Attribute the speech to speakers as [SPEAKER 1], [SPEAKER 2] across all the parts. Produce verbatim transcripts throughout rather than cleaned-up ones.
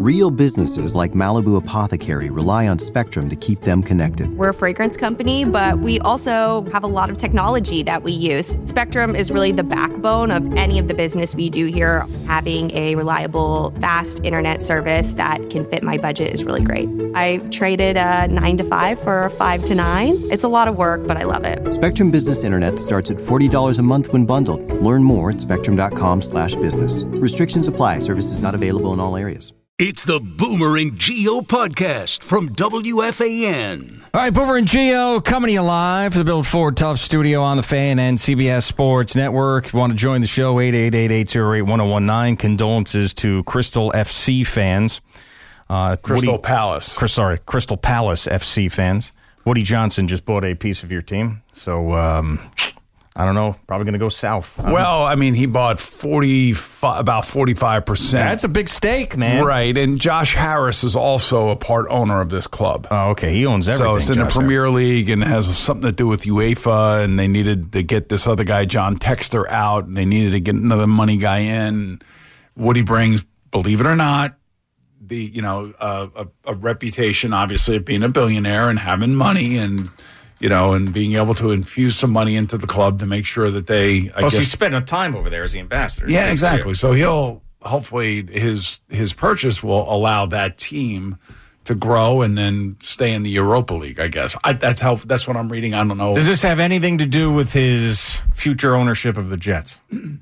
[SPEAKER 1] Real businesses like Malibu Apothecary rely on Spectrum to keep them connected.
[SPEAKER 2] We're a fragrance company, but we also have a lot of technology that we use. Spectrum is really the backbone of any of the business we do here. Having a reliable, fast internet service that can fit my budget is really great. I traded a nine to five for a five to nine. It's a lot of work, but I love it.
[SPEAKER 1] Spectrum Business Internet starts at forty dollars a month when bundled. Learn more at spectrum.com slash business. Restrictions apply. Services not available in all areas.
[SPEAKER 3] It's the Boomer and Gio podcast from W F A N.
[SPEAKER 4] All right, Boomer and Gio coming to you live from the Build Ford Tough studio on the Fan and C B S Sports Network. If you want to join the show, eight eight eight, eight oh eight, one oh one nine. Condolences to Crystal F C fans. Uh,
[SPEAKER 5] Crystal
[SPEAKER 4] Woody,
[SPEAKER 5] Palace.
[SPEAKER 4] Chris, sorry, Crystal Palace F C fans. Woody Johnson just bought a piece of your team. So, um, I don't know, probably going to go south. I
[SPEAKER 5] Well, I mean, he bought forty, about forty-five percent.
[SPEAKER 4] That's a big stake, man.
[SPEAKER 5] Right, and Josh Harris is also a part owner of this club.
[SPEAKER 4] Oh, okay, he owns everything.
[SPEAKER 5] So it's in
[SPEAKER 4] Josh
[SPEAKER 5] the Premier League and has something to do with UEFA, and they needed to get this other guy, John Texter, out, and they needed to get another money guy in. Woody brings, believe it or not, the you know uh, a, a reputation, obviously, of being a billionaire and having money and you know and being able to infuse some money into the club to make sure that they. I
[SPEAKER 4] oh,
[SPEAKER 5] guess,
[SPEAKER 4] so he's spending time over there as the ambassador.
[SPEAKER 5] Yeah, exactly. So he'll hopefully his his purchase will allow that team to grow and then stay in the Europa League. I guess I, that's how that's what I'm reading. I don't know.
[SPEAKER 4] Does this have anything to do with his future ownership of the Jets?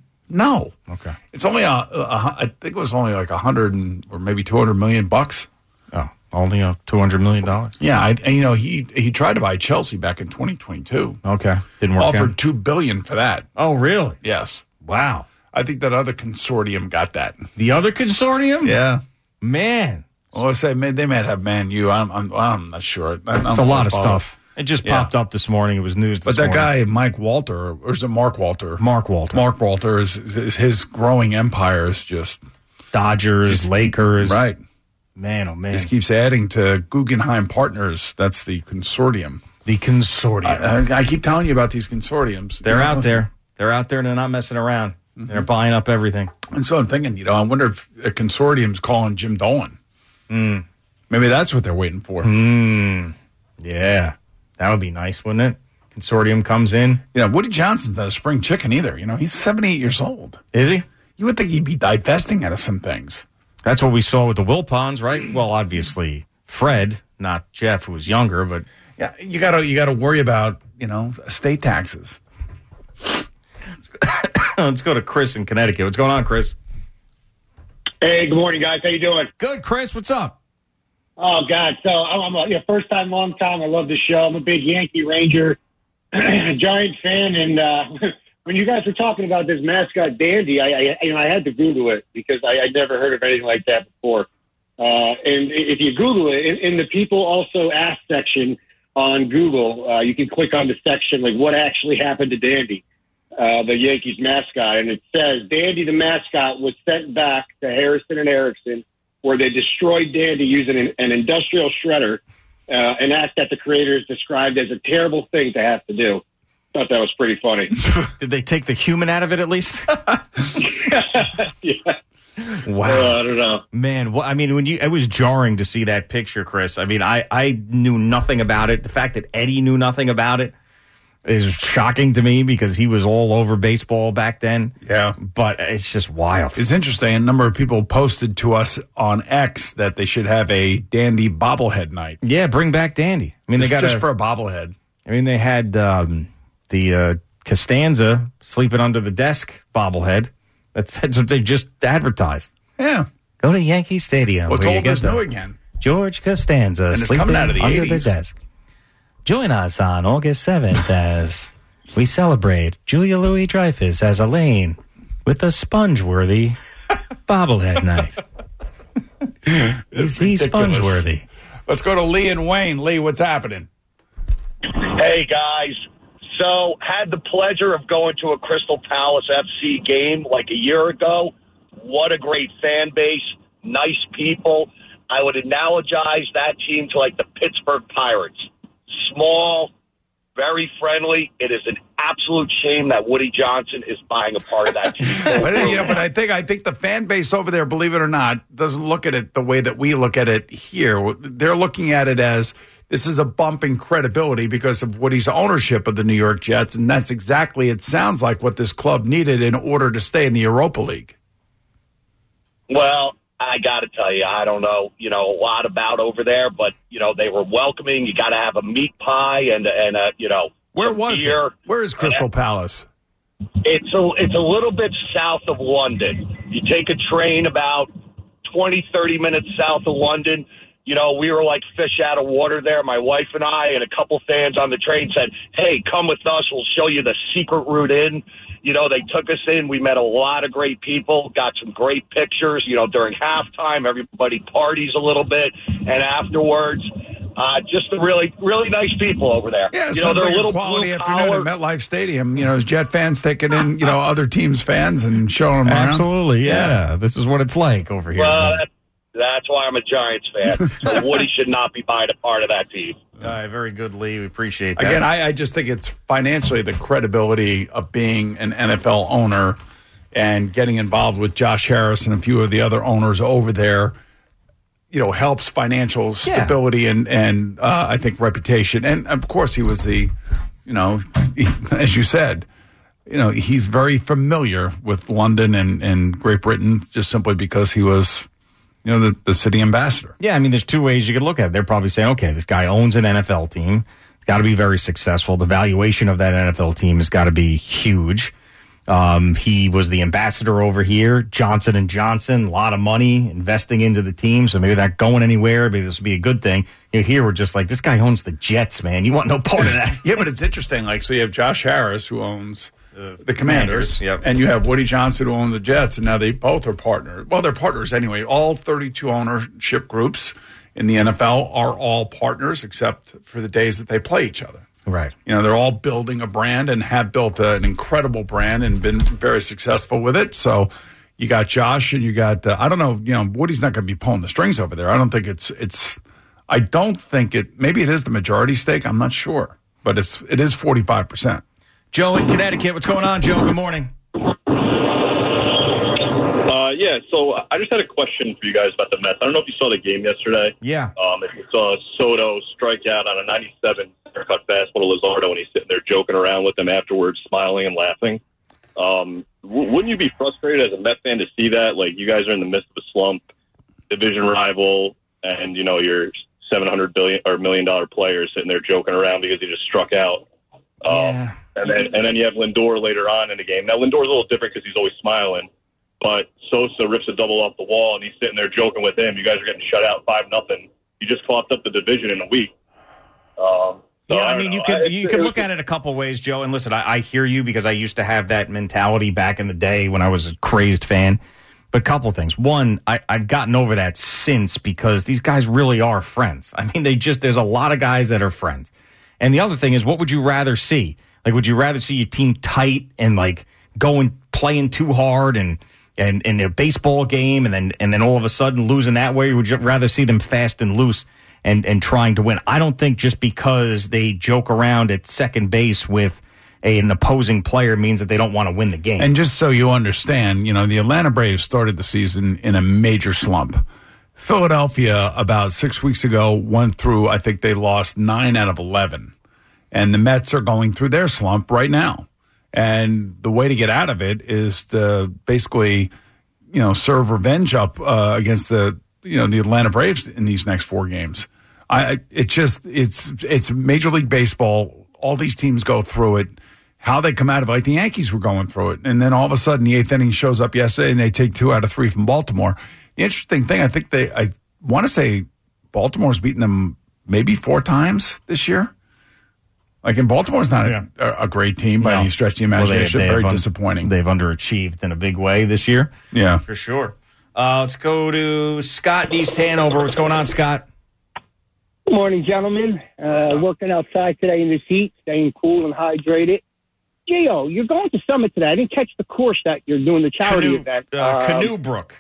[SPEAKER 5] No.
[SPEAKER 4] Okay.
[SPEAKER 5] It's only a, a, I think it was only like a hundred and or maybe two hundred million bucks.
[SPEAKER 4] Oh, only a two hundred million dollars.
[SPEAKER 5] Yeah, I, and you know he he tried to buy Chelsea back in twenty twenty-two.
[SPEAKER 4] Okay, didn't work.
[SPEAKER 5] Offered
[SPEAKER 4] out.
[SPEAKER 5] two billion for that.
[SPEAKER 4] Oh, really?
[SPEAKER 5] Yes.
[SPEAKER 4] Wow.
[SPEAKER 5] I think that other consortium got that.
[SPEAKER 4] The other consortium?
[SPEAKER 5] Yeah.
[SPEAKER 4] Man.
[SPEAKER 5] Well, I say they might have Man U. I'm I'm, I'm not sure. I'm,
[SPEAKER 4] It's a lot of stuff. It just
[SPEAKER 5] Yeah.
[SPEAKER 4] popped up this morning. It was news this
[SPEAKER 5] But that
[SPEAKER 4] morning.
[SPEAKER 5] guy, Mike Walter, or is it Mark Walter?
[SPEAKER 4] Mark Walter.
[SPEAKER 5] Mark Walter is, is his growing empire is just
[SPEAKER 4] Dodgers,
[SPEAKER 5] just-
[SPEAKER 4] Lakers.
[SPEAKER 5] right.
[SPEAKER 4] Man, oh, man.
[SPEAKER 5] Just keeps adding to Guggenheim Partners. That's the consortium.
[SPEAKER 4] The consortium.
[SPEAKER 5] I, I keep telling you about these consortiums.
[SPEAKER 4] They're
[SPEAKER 5] You know,
[SPEAKER 4] out
[SPEAKER 5] listen.
[SPEAKER 4] there. They're out there and they're not messing around. Mm-hmm. They're buying up everything.
[SPEAKER 5] And so I'm thinking, you know, I wonder if a consortium's calling Jim Dolan.
[SPEAKER 4] Mm.
[SPEAKER 5] Maybe that's what they're waiting for.
[SPEAKER 4] Mm. Yeah. That would be nice, wouldn't it? Consortium comes in.
[SPEAKER 5] You know, Woody Johnson's not a spring chicken either. You know, he's seventy-eight years old.
[SPEAKER 4] Is he?
[SPEAKER 5] You would think he'd be divesting out of some things.
[SPEAKER 4] That's what we saw with the Wilpons, right? Well, obviously, Fred, not Jeff, who was younger, but
[SPEAKER 5] Yeah, you gotta you gotta worry about, you know, estate taxes.
[SPEAKER 4] let's go to Chris in Connecticut. What's going on, Chris?
[SPEAKER 6] Hey, good morning, guys. How you doing?
[SPEAKER 4] Good, Chris. What's up?
[SPEAKER 6] Oh, God. So I'm a you know, first time, long time. I love the show. I'm a big Yankee Ranger, Giant fan. And uh, when you guys were talking about this mascot, Dandy, I, I you know I had to Google it because I, I'd never heard of anything like that before. Uh, and if you Google it, in, in the People Also Ask section on Google, uh, you can click on the section, like, what actually happened to Dandy, uh, the Yankees mascot. And it says, Dandy the mascot was sent back to Harrison and Erickson, where they destroyed Dandy using an, an industrial shredder, uh, and asked that the creators described as a terrible thing to have to do. Thought that was pretty funny.
[SPEAKER 4] Did they take the human out of it at least?
[SPEAKER 6] Yeah.
[SPEAKER 4] Wow.
[SPEAKER 6] Uh, I don't know.
[SPEAKER 4] Man, well, I mean, when you, it was jarring to see that picture, Chris. I mean, I, I knew nothing about it. The fact that Eddie knew nothing about it is shocking to me because he was all over baseball back then.
[SPEAKER 5] Yeah.
[SPEAKER 4] But it's just wild.
[SPEAKER 5] It's interesting. A number of people posted to us on X that they should have a Dandy bobblehead night.
[SPEAKER 4] Yeah, bring back Dandy. I mean,
[SPEAKER 5] Just,
[SPEAKER 4] they got
[SPEAKER 5] just
[SPEAKER 4] a,
[SPEAKER 5] for a bobblehead.
[SPEAKER 4] I mean, they had um, the uh, Costanza sleeping under the desk bobblehead. That's, that's what they just advertised.
[SPEAKER 5] Yeah.
[SPEAKER 4] Go to Yankee Stadium.
[SPEAKER 5] What's
[SPEAKER 4] where you
[SPEAKER 5] old
[SPEAKER 4] get
[SPEAKER 5] is
[SPEAKER 4] the
[SPEAKER 5] new again?
[SPEAKER 4] George Costanza
[SPEAKER 5] And it's
[SPEAKER 4] sleeping
[SPEAKER 5] coming out of the
[SPEAKER 4] under
[SPEAKER 5] eighties.
[SPEAKER 4] the desk. Join us on August seventh as we celebrate Julia Louis-Dreyfus as Elaine with a sponge-worthy bobblehead night. Is he
[SPEAKER 5] ridiculous.
[SPEAKER 4] sponge-worthy?
[SPEAKER 5] Let's go to Lee and Wayne. Lee, what's happening?
[SPEAKER 7] Hey, guys. So, had the pleasure of going to a Crystal Palace F C game like a year ago. What a great fan base. Nice people. I would analogize that team to like the Pittsburgh Pirates. Small, very friendly. It is an absolute shame that Woody Johnson is buying a part of that team.
[SPEAKER 5] but, you know, but I think I think the fan base over there, believe it or not, doesn't look at it the way that we look at it here. They're looking at it as this is a bump in credibility because of Woody's ownership of the New York Jets, and that's exactly, it sounds like, what this club needed in order to stay in the Europa League.
[SPEAKER 7] Well, I got to tell you, I don't know, you know, a lot about over there, but, you know, they were welcoming. You got to have a meat pie and, and a, you know,
[SPEAKER 5] Where was
[SPEAKER 7] beer.
[SPEAKER 5] it? Where is Crystal Palace?
[SPEAKER 7] It's a, it's a little bit south of London. You take a train about twenty, thirty minutes south of London. You know, we were like fish out of water there, my wife and I, and a couple fans on the train said, hey, come with us. We'll show you the secret route in. You know, they took us in. We met a lot of great people, got some great pictures. You know, during halftime, everybody parties a little bit. And afterwards, uh, just the really, really nice people over there.
[SPEAKER 5] Yeah, it
[SPEAKER 7] you know,
[SPEAKER 5] sounds
[SPEAKER 7] they're
[SPEAKER 5] like
[SPEAKER 7] a little
[SPEAKER 5] a quality
[SPEAKER 7] blue
[SPEAKER 5] afternoon
[SPEAKER 7] collar.
[SPEAKER 5] at MetLife Stadium. You know, as Jet fans taking in, you know, other teams' fans and showing them around.
[SPEAKER 4] Absolutely, yeah. yeah. This is what it's like over here.
[SPEAKER 7] Well, that's, that's why I'm a Giants fan. So Woody should not be buying a part of that team.
[SPEAKER 4] All right, very good, Lee. We appreciate that.
[SPEAKER 5] Again, I, I just think it's financially the credibility of being an N F L owner and getting involved with Josh Harris and a few of the other owners over there, you know, helps financial stability yeah. and, and uh, I think reputation. And, of course, he was the, you know, he, as you said, you know, he's very familiar with London and, and Great Britain just simply because he was, you know, the, the city ambassador.
[SPEAKER 4] Yeah, I mean, there's two ways you could look at it. They're probably saying, okay, this guy owns an N F L team. It's got to be very successful. The valuation of that N F L team has got to be huge. Um, he was the ambassador over here. Johnson and Johnson, a lot of money investing into the team, so maybe they're not going anywhere. Maybe this would be a good thing. You know, here we're just like, this guy owns the Jets, man. You want no part of that.
[SPEAKER 5] Yeah, but it's interesting. Like, so you have Josh Harris, who owns uh, the Commanders,
[SPEAKER 4] Commanders yep.
[SPEAKER 5] and you have Woody Johnson, who owns the Jets, and now they both are partners. Well, they're partners anyway. All thirty-two ownership groups in the N F L are all partners, except for the days that they play each other.
[SPEAKER 4] Right.
[SPEAKER 5] You know, they're all building a brand and have built a, an incredible brand and been very successful with it. So you got Josh and you got, uh, I don't know, you know, Woody's not going to be pulling the strings over there. I don't think it's, it's, I don't think it, maybe it is the majority stake. I'm not sure, but it's, it is forty-five percent.
[SPEAKER 4] Joe in Connecticut. What's going on, Joe? Good morning.
[SPEAKER 8] Uh, yeah, so I just had a question for you guys about the Mets. I don't know if you saw the game yesterday.
[SPEAKER 4] Yeah.
[SPEAKER 8] Um, if you saw Soto strike out on a ninety-seven haircut fastball to Luzardo, and he's sitting there joking around with them afterwards, smiling and laughing. Um, w- wouldn't you be frustrated as a Met fan to see that? Like, you guys are in the midst of a slump, division rival, and, you know, your seven hundred billion dollars or million dollar player sitting there joking around because he just struck out. Um,
[SPEAKER 4] yeah.
[SPEAKER 8] And then, and then you have Lindor later on in the game. Now, Lindor's a little different because he's always smiling. But Sosa rips a double off the wall, and he's sitting there joking with him. You guys are getting shut out five nothing. You just clocked up the division in a week. Um, so
[SPEAKER 4] yeah, I,
[SPEAKER 8] I
[SPEAKER 4] mean,
[SPEAKER 8] know.
[SPEAKER 4] you could
[SPEAKER 8] I,
[SPEAKER 4] you could look at it a couple ways, Joe. And listen, I, I hear you because I used to have that mentality back in the day when I was a crazed fan. But a couple things. One, I, I've gotten over that since because these guys really are friends. I mean, they just there's a lot of guys that are friends. And the other thing is, what would you rather see? Like, would you rather see your team tight and like going playing too hard and and in a baseball game and then and then all of a sudden losing that way? Or would you rather see them fast and loose and, and trying to win? I don't think just because they joke around at second base with a, an opposing player means that they don't want to win the game.
[SPEAKER 5] And just so you understand, you know, the Atlanta Braves started the season in a major slump. Philadelphia, about six weeks ago, went through, I think they lost nine out of eleven. And the Mets are going through their slump right now. And the way to get out of it is to basically, you know, serve revenge up uh, against the, you know, the Atlanta Braves in these next four games. I, it just, it's, it's Major League Baseball. All these teams go through it. How they come out of it, like the Yankees were going through it. And then all of a sudden the eighth inning shows up yesterday and they take two out of three from Baltimore. The interesting thing, I think they, I want to say Baltimore's beaten them maybe four times this year. Like, in Baltimore's not
[SPEAKER 4] yeah.
[SPEAKER 5] a, a great team by no. any stretch of the imagination.
[SPEAKER 4] Well, they, they
[SPEAKER 5] very
[SPEAKER 4] un-
[SPEAKER 5] disappointing.
[SPEAKER 4] They've underachieved in a big way this year.
[SPEAKER 5] Yeah.
[SPEAKER 4] For sure. Uh, let's go to Scott in East Hanover. What's going on, Scott?
[SPEAKER 9] Good morning, gentlemen. Uh, working outside today in this heat, staying cool and hydrated. Gio, you're going to Summit today. I didn't catch the course that you're doing, the charity
[SPEAKER 4] Canoe,
[SPEAKER 9] event.
[SPEAKER 4] Uh,
[SPEAKER 9] um,
[SPEAKER 4] Canoe Brook.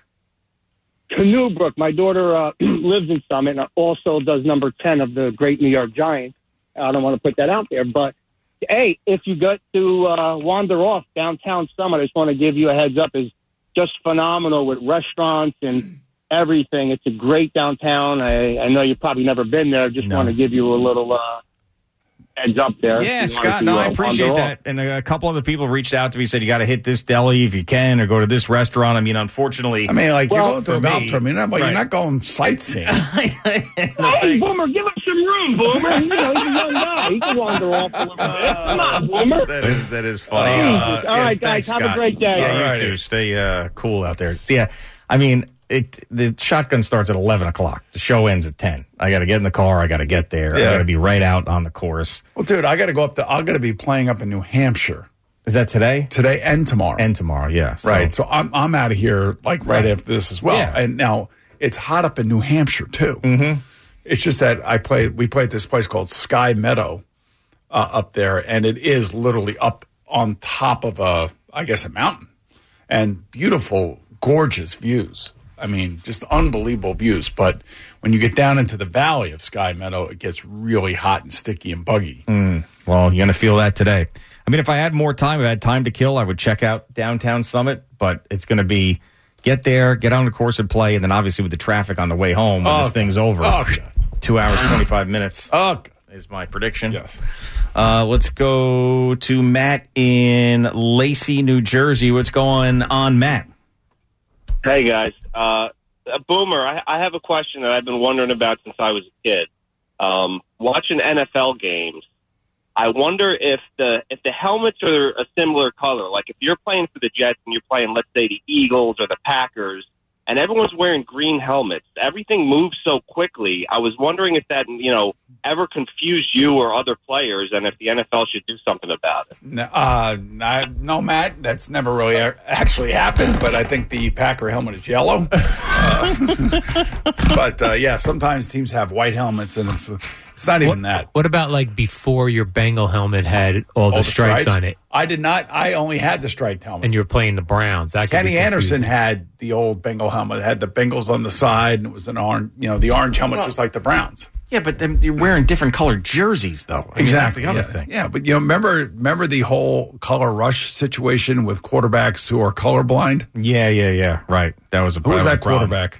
[SPEAKER 9] Canoe Brook. My daughter uh, lives in Summit and also does number ten of the Great New York Giants. I don't want to put that out there, but Hey, if you get to uh, wander off downtown Summit, I just want to give you a heads up. Is just phenomenal with restaurants and everything. It's a great downtown. I, I know you've probably never been there. Just
[SPEAKER 4] No.
[SPEAKER 9] want to give you a little uh, heads up there.
[SPEAKER 4] Yeah,
[SPEAKER 9] You
[SPEAKER 4] Scott,
[SPEAKER 9] wanted
[SPEAKER 4] no,
[SPEAKER 9] to,
[SPEAKER 4] I
[SPEAKER 9] uh,
[SPEAKER 4] appreciate
[SPEAKER 9] wander
[SPEAKER 4] that. And a couple other people reached out to me, said you got to hit this deli if you can, or go to this restaurant. I mean, unfortunately,
[SPEAKER 5] I mean, like
[SPEAKER 9] Well,
[SPEAKER 5] you're going to a
[SPEAKER 4] for
[SPEAKER 5] golf
[SPEAKER 4] me-
[SPEAKER 5] tournament, but
[SPEAKER 4] right.
[SPEAKER 5] you're not going sightseeing.
[SPEAKER 9] Hey, Boomer, give him some room, Boomer. You know, he's a young guy. He can wander off a little bit. Come on, Boomer.
[SPEAKER 4] That is that is funny.
[SPEAKER 9] Jesus.
[SPEAKER 4] Uh,
[SPEAKER 9] All
[SPEAKER 4] yeah,
[SPEAKER 9] right, guys,
[SPEAKER 4] thanks,
[SPEAKER 9] have a
[SPEAKER 4] Scott.
[SPEAKER 9] great day.
[SPEAKER 4] Yeah,
[SPEAKER 5] All
[SPEAKER 4] you
[SPEAKER 5] righty.
[SPEAKER 4] too. Stay uh, cool out there. So, yeah, I mean, it. The shotgun starts at eleven o'clock. The show ends at ten. I got to get in the car. I got to get there. I
[SPEAKER 5] Yeah.
[SPEAKER 4] got to be right out on the course.
[SPEAKER 5] Well, dude, I got to go up to. I'm going to be playing up in New Hampshire
[SPEAKER 4] Is that today?
[SPEAKER 5] today and tomorrow.
[SPEAKER 4] And tomorrow, yeah. So-
[SPEAKER 5] right, so I'm I'm out of here like right,
[SPEAKER 4] Right.
[SPEAKER 5] after this as well.
[SPEAKER 4] Yeah.
[SPEAKER 5] And now it's hot up in New Hampshire too. Mm-hmm. It's just that I play. We play at this place called Sky Meadow uh, up there, and it is literally up on top of a, I guess, a mountain, and beautiful, gorgeous views. I mean, just unbelievable views. But when you get down into the valley of Sky Meadow, it gets really hot and sticky and buggy.
[SPEAKER 4] Well, you're going to feel that today. I mean, if I had more time, if I had time to kill, I would check out Downtown Summit, but it's going to be get there, get on the course and play, and then obviously with the traffic on the way home when
[SPEAKER 5] Oh,
[SPEAKER 4] this thing's over,
[SPEAKER 5] oh, God.
[SPEAKER 4] two hours, twenty-five minutes
[SPEAKER 5] Oh,
[SPEAKER 4] is my prediction.
[SPEAKER 5] yes.
[SPEAKER 4] Uh, let's go to Matt in Lacey, New Jersey. What's going on, Matt?
[SPEAKER 10] Hey, guys. Uh, Boomer, I, I have a question that I've been wondering about since I was a kid. Um, watching N F L games, I wonder if the if the helmets are a similar color. Like if you're playing for the Jets and you're playing, let's say, the Eagles or the Packers, and everyone's wearing green helmets, everything moves so quickly. I was wondering if that, you know, ever confused you or other players, and if the N F L should do something about it.
[SPEAKER 5] No, uh, I, no, Matt, that's never really a- actually happened, but I think the Packer helmet is yellow. Uh, but, uh, yeah, sometimes teams have white helmets, and it's, it's not even
[SPEAKER 11] what,
[SPEAKER 5] that.
[SPEAKER 11] What about like before your Bengal helmet had all the
[SPEAKER 5] All
[SPEAKER 11] stripes, on it,
[SPEAKER 5] I did not. I only had the striped helmet.
[SPEAKER 11] and you were playing the Browns? That could
[SPEAKER 5] Kenny
[SPEAKER 11] be
[SPEAKER 5] Anderson
[SPEAKER 11] confusing.
[SPEAKER 5] had the old Bengal helmet. It had the Bengals on the side, and it was an orange, you know, the orange helmet just like the Browns.
[SPEAKER 4] Yeah, but then you're wearing different colored jerseys, though. I mean, that's the other
[SPEAKER 5] yeah.
[SPEAKER 4] thing.
[SPEAKER 5] Yeah, but you know, remember, remember the whole color rush situation with quarterbacks who are colorblind?
[SPEAKER 4] Yeah, yeah, yeah. Right. That was a
[SPEAKER 5] Who was that
[SPEAKER 4] a problem.
[SPEAKER 5] quarterback?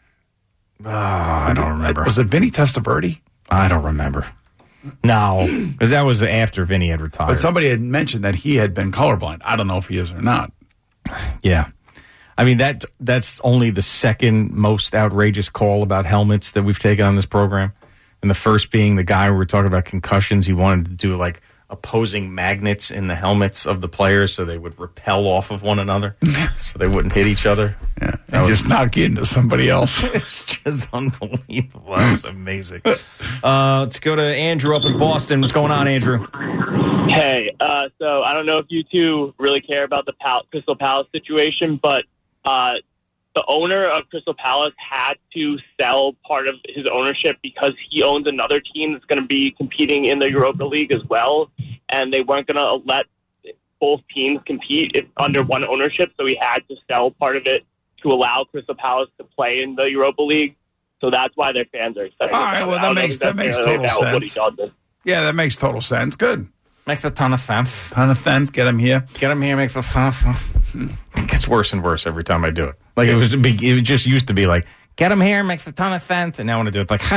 [SPEAKER 4] Ah, I don't remember.
[SPEAKER 5] Was it Vinny Testaverde?
[SPEAKER 4] I don't remember. No, because that was after Vinny had retired.
[SPEAKER 5] But somebody had mentioned that he had been colorblind. I don't know if he is or not.
[SPEAKER 4] Yeah. I mean, that that's only the second most outrageous call about helmets that we've taken on this program. And the first being the guy we were talking about concussions. He wanted to do like opposing magnets in the helmets of the players so they would repel off of one another so they wouldn't hit each other.
[SPEAKER 5] Yeah, and just knock you into somebody else.
[SPEAKER 4] It's just unbelievable. That was amazing. Uh, let's go to Andrew up in Boston. What's going on, Andrew?
[SPEAKER 10] Hey, uh, so I don't know if you two really care about the Pal- Crystal Palace situation, but uh, the owner of Crystal Palace had to sell part of his ownership because he owns another team that's going to be competing in the Europa League as well, and they weren't going to let both teams compete if, under one ownership, so he had to sell part of it to allow Crystal Palace to play in the Europa League. So that's why their fans are excited.
[SPEAKER 5] All right,
[SPEAKER 10] about
[SPEAKER 5] well,
[SPEAKER 10] it. I
[SPEAKER 5] that
[SPEAKER 10] don't know
[SPEAKER 5] makes-
[SPEAKER 10] if
[SPEAKER 5] that
[SPEAKER 10] that's
[SPEAKER 5] makes
[SPEAKER 10] really
[SPEAKER 5] total
[SPEAKER 10] about what he
[SPEAKER 5] sense.
[SPEAKER 10] does.
[SPEAKER 5] Yeah, that makes total sense. Good.
[SPEAKER 4] Makes a ton of sense.
[SPEAKER 5] Ton of sense. Get him here.
[SPEAKER 4] Get him here, makes a ton of sense. It gets worse and worse every time I do it. Like it was, it just used to be like, get him here, makes a ton of sense, and now I want to do it like,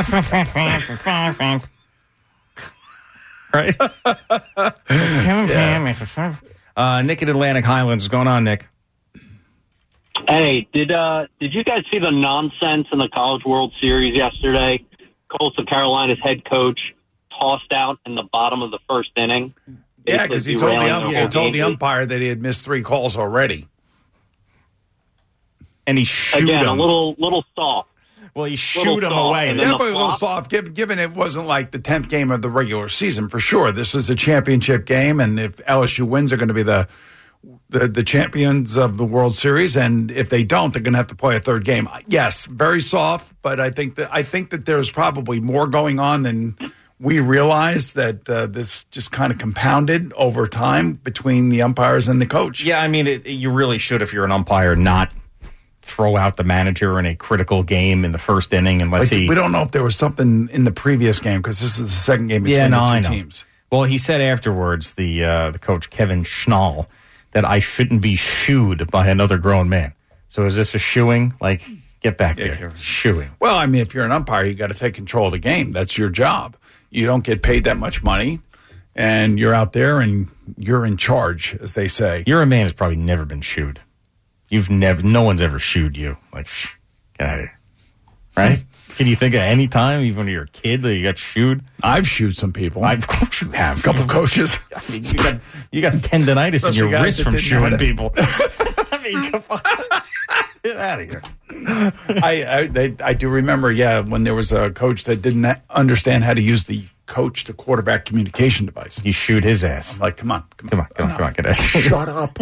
[SPEAKER 4] right? Get him here, makes a ton of- Uh, Nick in Atlantic Highlands, what's going on, Nick?
[SPEAKER 12] Hey, did uh did you guys see the nonsense in the College World Series yesterday? Coastal Carolina's head coach tossed out in the bottom of the first inning.
[SPEAKER 5] Yeah, because he told the,
[SPEAKER 12] derailing
[SPEAKER 5] um,
[SPEAKER 12] the
[SPEAKER 5] he
[SPEAKER 12] whole
[SPEAKER 5] told the
[SPEAKER 12] game.
[SPEAKER 5] umpire that he had missed three calls already.
[SPEAKER 4] And he shoot
[SPEAKER 12] Again,
[SPEAKER 4] him.
[SPEAKER 12] a little little soft.
[SPEAKER 4] Well, he
[SPEAKER 12] little
[SPEAKER 4] shoot him
[SPEAKER 12] soft,
[SPEAKER 4] away.
[SPEAKER 12] and then
[SPEAKER 5] Definitely
[SPEAKER 12] the
[SPEAKER 5] a little
[SPEAKER 12] flop-
[SPEAKER 5] soft, given, given it wasn't like the tenth game of the regular season, for sure. This is a championship game, and if L S U wins, they're going to be the, the the champions of the World Series, and if they don't, they're going to have to play a third game. Yes, very soft, but I think that I think that there's probably more going on than we realize, that uh, this just kind of compounded over time between the umpires and the coach.
[SPEAKER 4] Yeah, I mean, it, you really should, if you're an umpire, not throw out the manager in a critical game in the first inning unless
[SPEAKER 5] Like,
[SPEAKER 4] he...
[SPEAKER 5] we don't know if there was something in the previous game, because this is the second game between
[SPEAKER 4] Yeah, no,
[SPEAKER 5] the two
[SPEAKER 4] I know.
[SPEAKER 5] teams.
[SPEAKER 4] Well, he said afterwards, the uh, the coach, Kevin Schnall, that I shouldn't be shooed by another grown man. So is this a shooing? Like, get back
[SPEAKER 5] Yeah,
[SPEAKER 4] there. Shooing.
[SPEAKER 5] Well, I mean, if you're an umpire, you got to take control of the game. That's your job. You don't get paid that much money, and you're out there and you're in charge, as they say.
[SPEAKER 4] You're a man who's probably never been shooed. You've never, no one's ever shooed you. Like, shh, get out of here. Right? Can you think of any time, even when you're a kid, that you got shooed?
[SPEAKER 5] I've shooed some people.
[SPEAKER 4] I've, of course you have.
[SPEAKER 5] A couple coaches.
[SPEAKER 4] I mean, you got, you got tendonitis
[SPEAKER 5] Especially
[SPEAKER 4] in your
[SPEAKER 5] guys
[SPEAKER 4] wrist
[SPEAKER 5] that
[SPEAKER 4] from
[SPEAKER 5] didn't
[SPEAKER 4] shooing
[SPEAKER 5] have it.
[SPEAKER 4] people. I mean, come on. Get out of here.
[SPEAKER 5] I I, they, I do remember, yeah, when there was a coach that didn't ha- understand how to use the coach to quarterback communication device.
[SPEAKER 4] You shoot his ass.
[SPEAKER 5] I'm like, come on.
[SPEAKER 4] Come on, come on, come on, get out.
[SPEAKER 5] Shut up.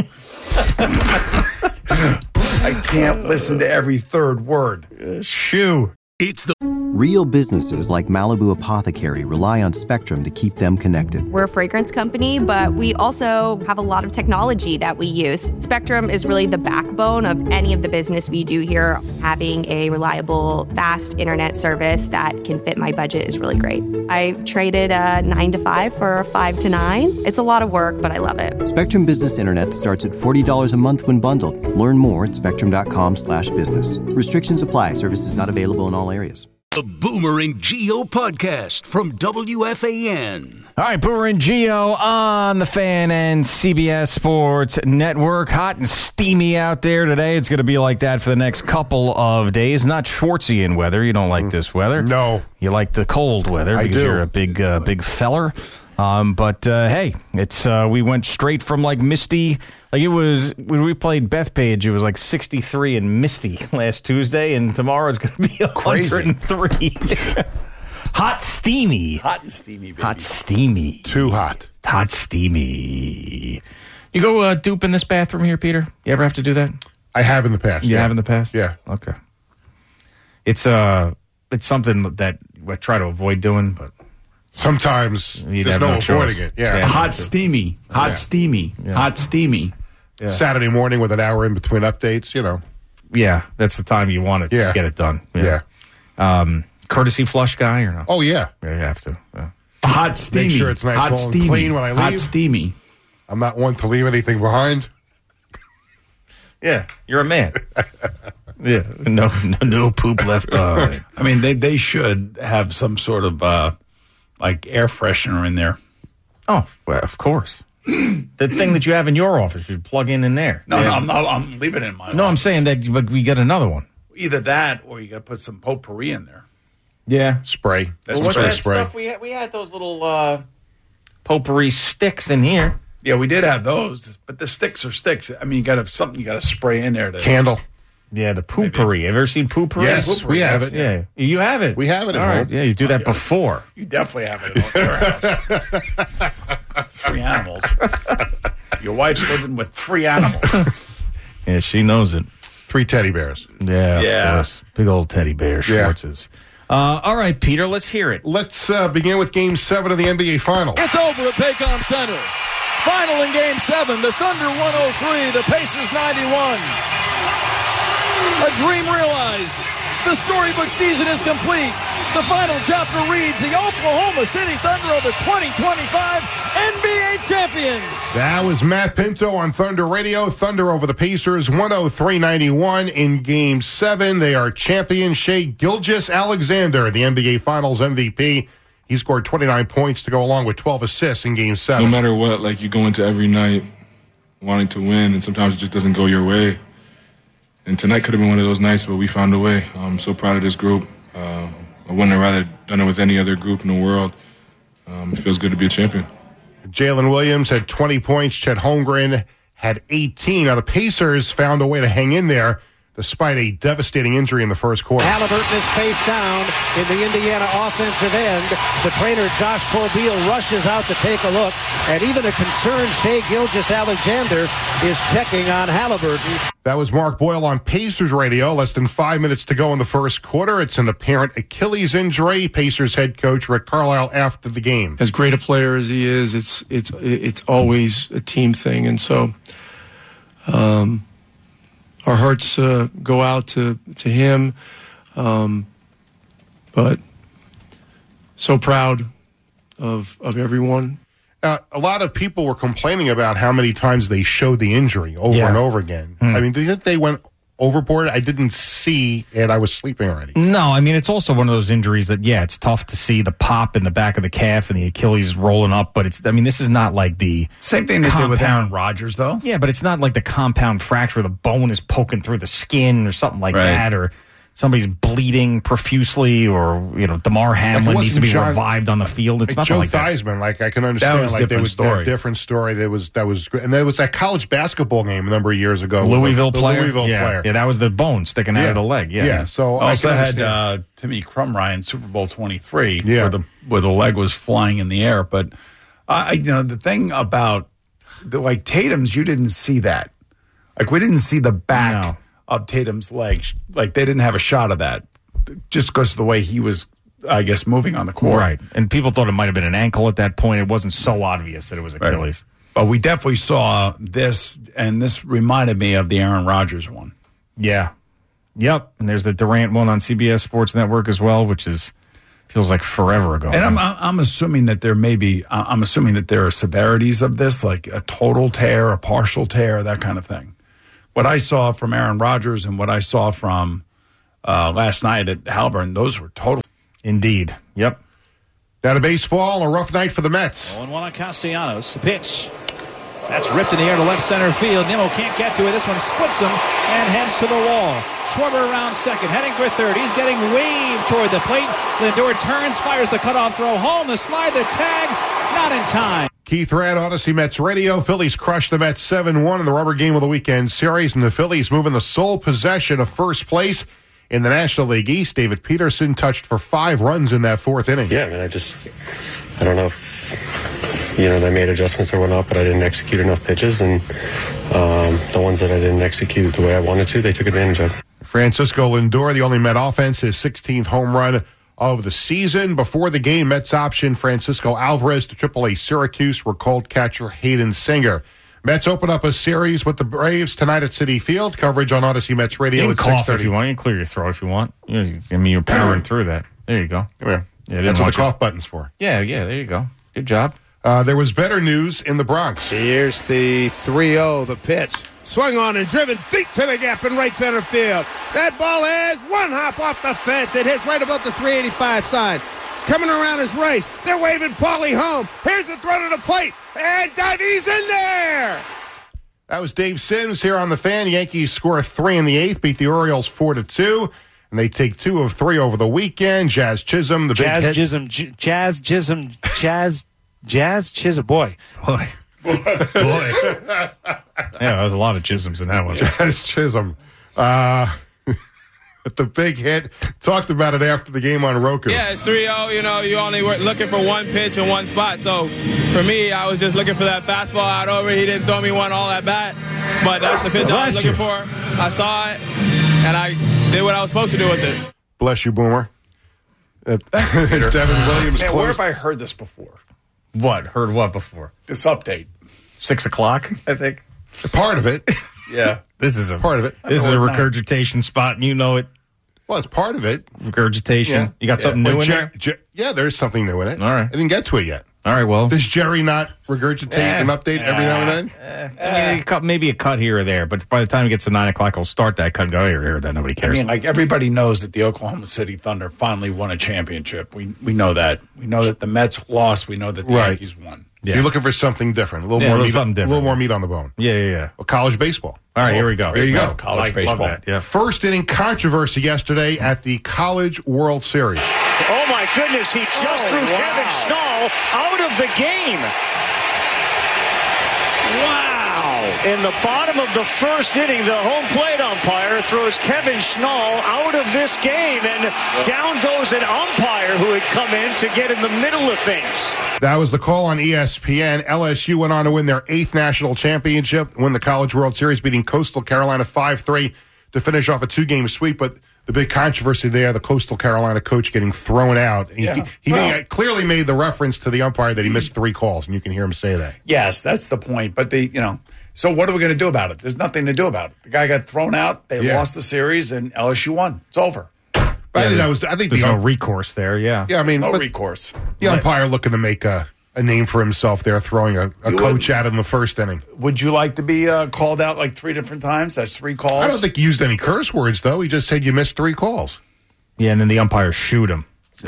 [SPEAKER 5] I can't listen to every third word.
[SPEAKER 4] Shoo.
[SPEAKER 3] It's the
[SPEAKER 1] Real businesses like Malibu Apothecary rely on Spectrum to keep them connected.
[SPEAKER 2] We're a fragrance company, but we also have a lot of technology that we use. Spectrum is really the backbone of any of the business we do here. Having a reliable, fast internet service that can fit my budget is really great. I traded a nine to five for a five to nine. It's a lot of work, but I love it.
[SPEAKER 1] Spectrum Business Internet starts at forty dollars a month when bundled. Learn more at spectrum.com slash business. Restrictions apply. Services not available in all areas.
[SPEAKER 3] The Boomer and Geo podcast from W F A N.
[SPEAKER 4] All right, Boomer and Geo on the Fan and C B S Sports Network. Hot and steamy out there today. It's going to be like that for the next couple of days. Not Schwartzian weather. You don't like this weather.
[SPEAKER 13] No.
[SPEAKER 4] You like the cold weather
[SPEAKER 13] I
[SPEAKER 4] because
[SPEAKER 13] do.
[SPEAKER 4] you're a big, uh, big feller. Um, but uh, hey, it's uh, we went straight from like misty. Like it was when we played Bethpage, it was like sixty-three and misty last Tuesday, and tomorrow it's going to be one hundred three. Hot, steamy.
[SPEAKER 5] Hot and steamy, baby.
[SPEAKER 4] Hot, steamy.
[SPEAKER 13] Too hot.
[SPEAKER 4] Hot, steamy. You go uh, dupe in this bathroom here, Peter? You ever have to do that?
[SPEAKER 13] I have in the past.
[SPEAKER 4] You
[SPEAKER 13] yeah.
[SPEAKER 4] have in the past?
[SPEAKER 13] Yeah.
[SPEAKER 4] Okay. It's uh, it's something that I try to avoid doing, but
[SPEAKER 13] sometimes
[SPEAKER 4] You'd
[SPEAKER 13] there's
[SPEAKER 4] have
[SPEAKER 13] no,
[SPEAKER 4] no choice.
[SPEAKER 13] avoiding it. Yeah.
[SPEAKER 4] Yeah.
[SPEAKER 5] Hot, steamy. Hot,
[SPEAKER 13] Yeah.
[SPEAKER 5] steamy.
[SPEAKER 4] Yeah.
[SPEAKER 5] Hot, steamy.
[SPEAKER 4] Yeah.
[SPEAKER 13] Saturday morning with an hour in between updates, you know.
[SPEAKER 4] Yeah, that's the time you want it
[SPEAKER 13] Yeah.
[SPEAKER 4] to get it done.
[SPEAKER 13] Yeah.
[SPEAKER 4] Um, courtesy flush guy or no?
[SPEAKER 13] Oh, yeah.
[SPEAKER 4] Yeah, you have to. Yeah.
[SPEAKER 5] Hot, steamy.
[SPEAKER 13] Make sure it's nice,
[SPEAKER 5] Hot,
[SPEAKER 13] long, and
[SPEAKER 5] steamy.
[SPEAKER 13] clean when I
[SPEAKER 5] Hot,
[SPEAKER 13] leave.
[SPEAKER 5] steamy.
[SPEAKER 13] I'm not one to leave anything behind.
[SPEAKER 4] Yeah, you're a man. Yeah, no, no, no poop left behind.
[SPEAKER 5] I mean, they, they should have some sort of, uh, like, air freshener in there.
[SPEAKER 4] Oh, well, of course. The thing that you have in your office, you plug in in there.
[SPEAKER 5] No,
[SPEAKER 4] Yeah.
[SPEAKER 5] no, I'm, not, I'm leaving it in my
[SPEAKER 4] No, I'm
[SPEAKER 5] office.
[SPEAKER 4] saying that but we get another one.
[SPEAKER 5] Either that or you got to put some potpourri in there.
[SPEAKER 4] Yeah.
[SPEAKER 13] Spray.
[SPEAKER 5] That's
[SPEAKER 4] Well, what's
[SPEAKER 5] spray.
[SPEAKER 4] that
[SPEAKER 13] spray.
[SPEAKER 4] stuff we had? We had those little uh, potpourri sticks in here.
[SPEAKER 5] Yeah, we did have those, but the sticks are sticks. I mean, you got to have something you got to spray in there. To,
[SPEAKER 13] Candle.
[SPEAKER 4] Yeah, the poopery. Have you ever seen poopery?
[SPEAKER 13] Yes,
[SPEAKER 4] Poopery.
[SPEAKER 13] we have it.
[SPEAKER 4] Yeah, you have it.
[SPEAKER 13] We have it at
[SPEAKER 4] All right.
[SPEAKER 13] home.
[SPEAKER 4] Yeah, you do that before.
[SPEAKER 5] You definitely have it at your house. Three animals. Your wife's living with three animals.
[SPEAKER 4] Yeah, she knows it.
[SPEAKER 13] Three teddy bears.
[SPEAKER 4] Yeah,
[SPEAKER 5] Yeah.
[SPEAKER 4] of course. Big old teddy bear,
[SPEAKER 13] Yeah.
[SPEAKER 4] Schwartz's. Uh, all right, Peter, let's hear it.
[SPEAKER 13] Let's uh, begin with Game seven of the N B A Finals.
[SPEAKER 14] It's over at Paycom Center. Final in Game seven, the Thunder one oh three, the Pacers ninety-one. A dream realized. The storybook season is complete. The final chapter reads, the Oklahoma City Thunder are the twenty twenty-five N B A champions.
[SPEAKER 13] That was Matt Pinto on Thunder Radio. Thunder over the Pacers, one oh three ninety-one in Game seven. They are champion Shai Gilgeous-Alexander, the N B A Finals M V P. He scored twenty-nine points to go along with twelve assists in Game seven.
[SPEAKER 15] No matter what, like, you go into every night wanting to win, and sometimes it just doesn't go your way. And tonight could have been one of those nights, but we found a way. I'm so proud of this group. Uh, I wouldn't have rather done it with any other group in the world. Um, it feels good to be a champion.
[SPEAKER 13] Jalen Williams had twenty points. Chet Holmgren had eighteen. Now, the Pacers found a way to hang in there despite a devastating injury in the first quarter.
[SPEAKER 16] Halliburton is face down in the Indiana offensive end. The trainer, Josh Corbeil, rushes out to take a look. And even a concerned Shai Gilgeous-Alexander is checking on Halliburton.
[SPEAKER 13] That was Mark Boyle on Pacers Radio. Less than five minutes to go in the first quarter. It's an apparent Achilles injury. Pacers head coach Rick Carlisle after the game.
[SPEAKER 17] As great a player as he is, it's it's it's always a team thing, and so um, our hearts uh, go out to to him. Um, but so proud of of everyone.
[SPEAKER 13] Uh, a lot of people were complaining about how many times they showed the injury over
[SPEAKER 4] Yeah.
[SPEAKER 13] and over again.
[SPEAKER 4] Hmm.
[SPEAKER 13] I mean, do you think they went overboard? I didn't see it. I was sleeping already.
[SPEAKER 4] No, I mean, it's also one of those injuries that, yeah, it's tough to see the pop in the back of the calf and the Achilles rolling up, but it's, I mean, this is not like the
[SPEAKER 5] Same thing they did with Aaron Rodgers, though.
[SPEAKER 4] Yeah, but it's not like the compound fracture, the bone is poking through the skin or something like
[SPEAKER 5] Right.
[SPEAKER 4] that, or somebody's bleeding profusely, or, you know, DeMar Hamlin needs to be
[SPEAKER 13] John-
[SPEAKER 4] revived on the field. It's
[SPEAKER 13] Like
[SPEAKER 4] nothing
[SPEAKER 13] Joe
[SPEAKER 4] like that.
[SPEAKER 13] Theismann, like I can understand,
[SPEAKER 5] was
[SPEAKER 13] like there
[SPEAKER 5] different
[SPEAKER 13] was
[SPEAKER 5] story.
[SPEAKER 13] that different story. That was that was, great. And there was that college basketball game a number of years ago. with
[SPEAKER 4] Louisville
[SPEAKER 13] the, the
[SPEAKER 4] player.
[SPEAKER 13] Louisville
[SPEAKER 4] yeah.
[SPEAKER 13] player.
[SPEAKER 4] yeah, that was the bone sticking out
[SPEAKER 13] Yeah.
[SPEAKER 4] of the leg. Yeah,
[SPEAKER 13] Yeah, so I
[SPEAKER 5] Also
[SPEAKER 13] can
[SPEAKER 5] had
[SPEAKER 13] understand.
[SPEAKER 5] uh, Timmy Crumrye in Super Bowl twenty-three,
[SPEAKER 13] Yeah.
[SPEAKER 5] where the where the leg was flying in the air. But I, you know, the thing about the, like Tatum's, you didn't see that. Like we didn't see the back
[SPEAKER 4] No.
[SPEAKER 5] of Tatum's leg. Like they didn't have a shot of that, just because of the way he was, I guess, moving on the court.
[SPEAKER 4] Right. And people thought it might have been an ankle at that point. It wasn't so obvious that it was Achilles.
[SPEAKER 5] But we definitely saw this, and this reminded me of the Aaron Rodgers one.
[SPEAKER 4] Yeah. Yep. And there's the Durant one on C B S Sports Network as well, which is feels like forever ago.
[SPEAKER 5] And I'm I'm assuming that there may be I'm assuming that there are severities of this, like a total tear, a partial tear, that kind of thing. What I saw from Aaron Rodgers and what I saw from uh, last night at Halburn, those were total.
[SPEAKER 4] Indeed. Yep.
[SPEAKER 13] Now to baseball, a rough night for the Mets.
[SPEAKER 14] oh and one on Castellanos. The pitch. That's ripped in the air to left center field. Nimmo can't get to it. This one splits him and heads to the wall. Schwarber around second, heading for third. He's getting waved toward the plate. Lindor turns, fires the cutoff throw. Home, the slide, the tag, not in time.
[SPEAKER 13] Keith Rad, Odyssey Mets Radio. Phillies crushed the Mets seven one in the rubber game of the weekend series, and the Phillies moving the sole possession of first place in the National League East. David Peterson touched for five runs in that fourth inning.
[SPEAKER 18] Yeah, I mean, I just, I don't know if, you know, they made adjustments or whatnot, but I didn't execute enough pitches, and um, the ones that I didn't execute the way I wanted to, they took advantage of.
[SPEAKER 13] Francisco Lindor, the only Met offense, his sixteenth home run of the season. Before the game, Mets optioned Francisco Alvarez to triple A Syracuse, recalled catcher Hayden Singer. Mets open up a series with the Braves tonight at Citi Field. Coverage on Odyssey Mets Radio
[SPEAKER 4] You
[SPEAKER 13] at
[SPEAKER 4] can
[SPEAKER 13] six
[SPEAKER 4] cough
[SPEAKER 13] thirty.
[SPEAKER 4] if you want. You can clear your throat if you want. You- I mean, you're powering through that. There you go.
[SPEAKER 13] Yeah.
[SPEAKER 4] Yeah, I didn't
[SPEAKER 13] That's what
[SPEAKER 4] want
[SPEAKER 13] the
[SPEAKER 4] you-
[SPEAKER 13] cough button's for.
[SPEAKER 4] Yeah, yeah, there you go. Good job.
[SPEAKER 13] Uh, there was better news in the Bronx.
[SPEAKER 19] Here's the three oh, the pitch. Swung on and driven deep to the gap in right center field. That ball has one hop off the fence. It hits right about the three eighty-five sign. Coming around his race. They're waving Paulie home. Here's the throw to the plate. And Davey's in there.
[SPEAKER 13] That was Dave Sims here on the Fan. Yankees score three in the eighth, beat the Orioles four to two, and they take two of three over the weekend. Jazz Chisholm, the
[SPEAKER 20] Jazz
[SPEAKER 13] big hit.
[SPEAKER 20] Chisholm, J- Jazz Chisholm, Jazz, Jazz Chisholm. Boy,
[SPEAKER 4] boy, boy. Yeah, there was a lot of Chisholms in that one.
[SPEAKER 13] Jazz Chisholm. Uh, the big hit. Talked about it after the game on Roku.
[SPEAKER 21] Yeah, it's three oh. You know, you only were looking for one pitch in one spot. So for me, I was just looking for that fastball out over. He didn't throw me one all at bat, but that's the pitch I was looking for. I saw it, and I did what I was supposed to do with it.
[SPEAKER 13] Bless you, Boomer. Uh, Devin Williams
[SPEAKER 5] Man, where
[SPEAKER 13] closed.
[SPEAKER 5] have I heard this before?
[SPEAKER 4] What? Heard what before?
[SPEAKER 5] This update.
[SPEAKER 4] Six o'clock, I think.
[SPEAKER 13] Part of it.
[SPEAKER 5] Yeah.
[SPEAKER 4] This is a
[SPEAKER 13] Part of it.
[SPEAKER 4] This is a
[SPEAKER 13] I know it
[SPEAKER 4] regurgitation spot, and you know it.
[SPEAKER 13] Well, it's part of it.
[SPEAKER 4] Regurgitation.
[SPEAKER 13] Yeah.
[SPEAKER 4] You got
[SPEAKER 13] Yeah.
[SPEAKER 4] something
[SPEAKER 13] Well,
[SPEAKER 4] new in
[SPEAKER 13] Jer-
[SPEAKER 4] there?
[SPEAKER 13] Jer- yeah, there's something new in it.
[SPEAKER 4] All right.
[SPEAKER 13] I didn't get to it yet.
[SPEAKER 4] All right, well.
[SPEAKER 13] Does Jerry not regurgitate
[SPEAKER 4] Eh,
[SPEAKER 13] an update every now and then?
[SPEAKER 4] I mean, a cut, maybe a cut here or there, but by the time it gets to nine o'clock, he'll start that cut and go, here, here, then nobody
[SPEAKER 5] I
[SPEAKER 4] cares.
[SPEAKER 5] mean, like everybody knows that the Oklahoma City Thunder finally won a championship. We we know that. We know that the Mets lost. We know that the
[SPEAKER 13] Right.
[SPEAKER 5] Yankees won.
[SPEAKER 13] You're looking for something different, a little
[SPEAKER 4] Yeah,
[SPEAKER 13] more
[SPEAKER 4] a little
[SPEAKER 13] meat,
[SPEAKER 4] something
[SPEAKER 13] a little
[SPEAKER 4] different.
[SPEAKER 13] more meat on the bone.
[SPEAKER 4] yeah, yeah, yeah.
[SPEAKER 13] Well, college baseball.
[SPEAKER 4] All right, here we go.
[SPEAKER 13] There you go.
[SPEAKER 5] College
[SPEAKER 4] Like,
[SPEAKER 5] baseball.
[SPEAKER 4] Love that, yeah.
[SPEAKER 13] First inning controversy yesterday at the College World Series.
[SPEAKER 22] Oh, my goodness. He just
[SPEAKER 19] Oh,
[SPEAKER 22] threw
[SPEAKER 19] wow.
[SPEAKER 22] Kevin Schnall out of the game. Wow. In the bottom of the first inning, the home plate umpire throws Kevin Schnall out of this game, and down goes an umpire who had come in to get in the middle of things.
[SPEAKER 13] That was the call on E S P N. L S U went on to win their eighth national championship, win the College World Series, beating Coastal Carolina five three to finish off a two-game sweep. But the big controversy there, the Coastal Carolina coach getting thrown out. He,
[SPEAKER 5] Yeah.
[SPEAKER 13] he, he
[SPEAKER 5] Well-
[SPEAKER 13] made, clearly made the reference to the umpire that he missed three calls, and you can hear him say that.
[SPEAKER 5] Yes, that's the point. But they, you know, so what are we going to do about it? There's nothing to do about it. The guy got thrown out. They
[SPEAKER 13] Yeah.
[SPEAKER 5] lost the series, and L S U won. It's over.
[SPEAKER 13] But I think that was. I think
[SPEAKER 4] There's
[SPEAKER 13] the
[SPEAKER 4] no
[SPEAKER 13] ump-
[SPEAKER 4] recourse there, yeah.
[SPEAKER 13] yeah. I mean,
[SPEAKER 5] No
[SPEAKER 13] but
[SPEAKER 5] recourse.
[SPEAKER 13] the umpire looking to make a a name for himself there, throwing a, a coach out in the first inning.
[SPEAKER 5] Would you like to be uh, called out like three different times? That's three calls.
[SPEAKER 13] I don't think he used any curse words, though. He just said you missed three calls.
[SPEAKER 4] Yeah, and then the umpire shoot him.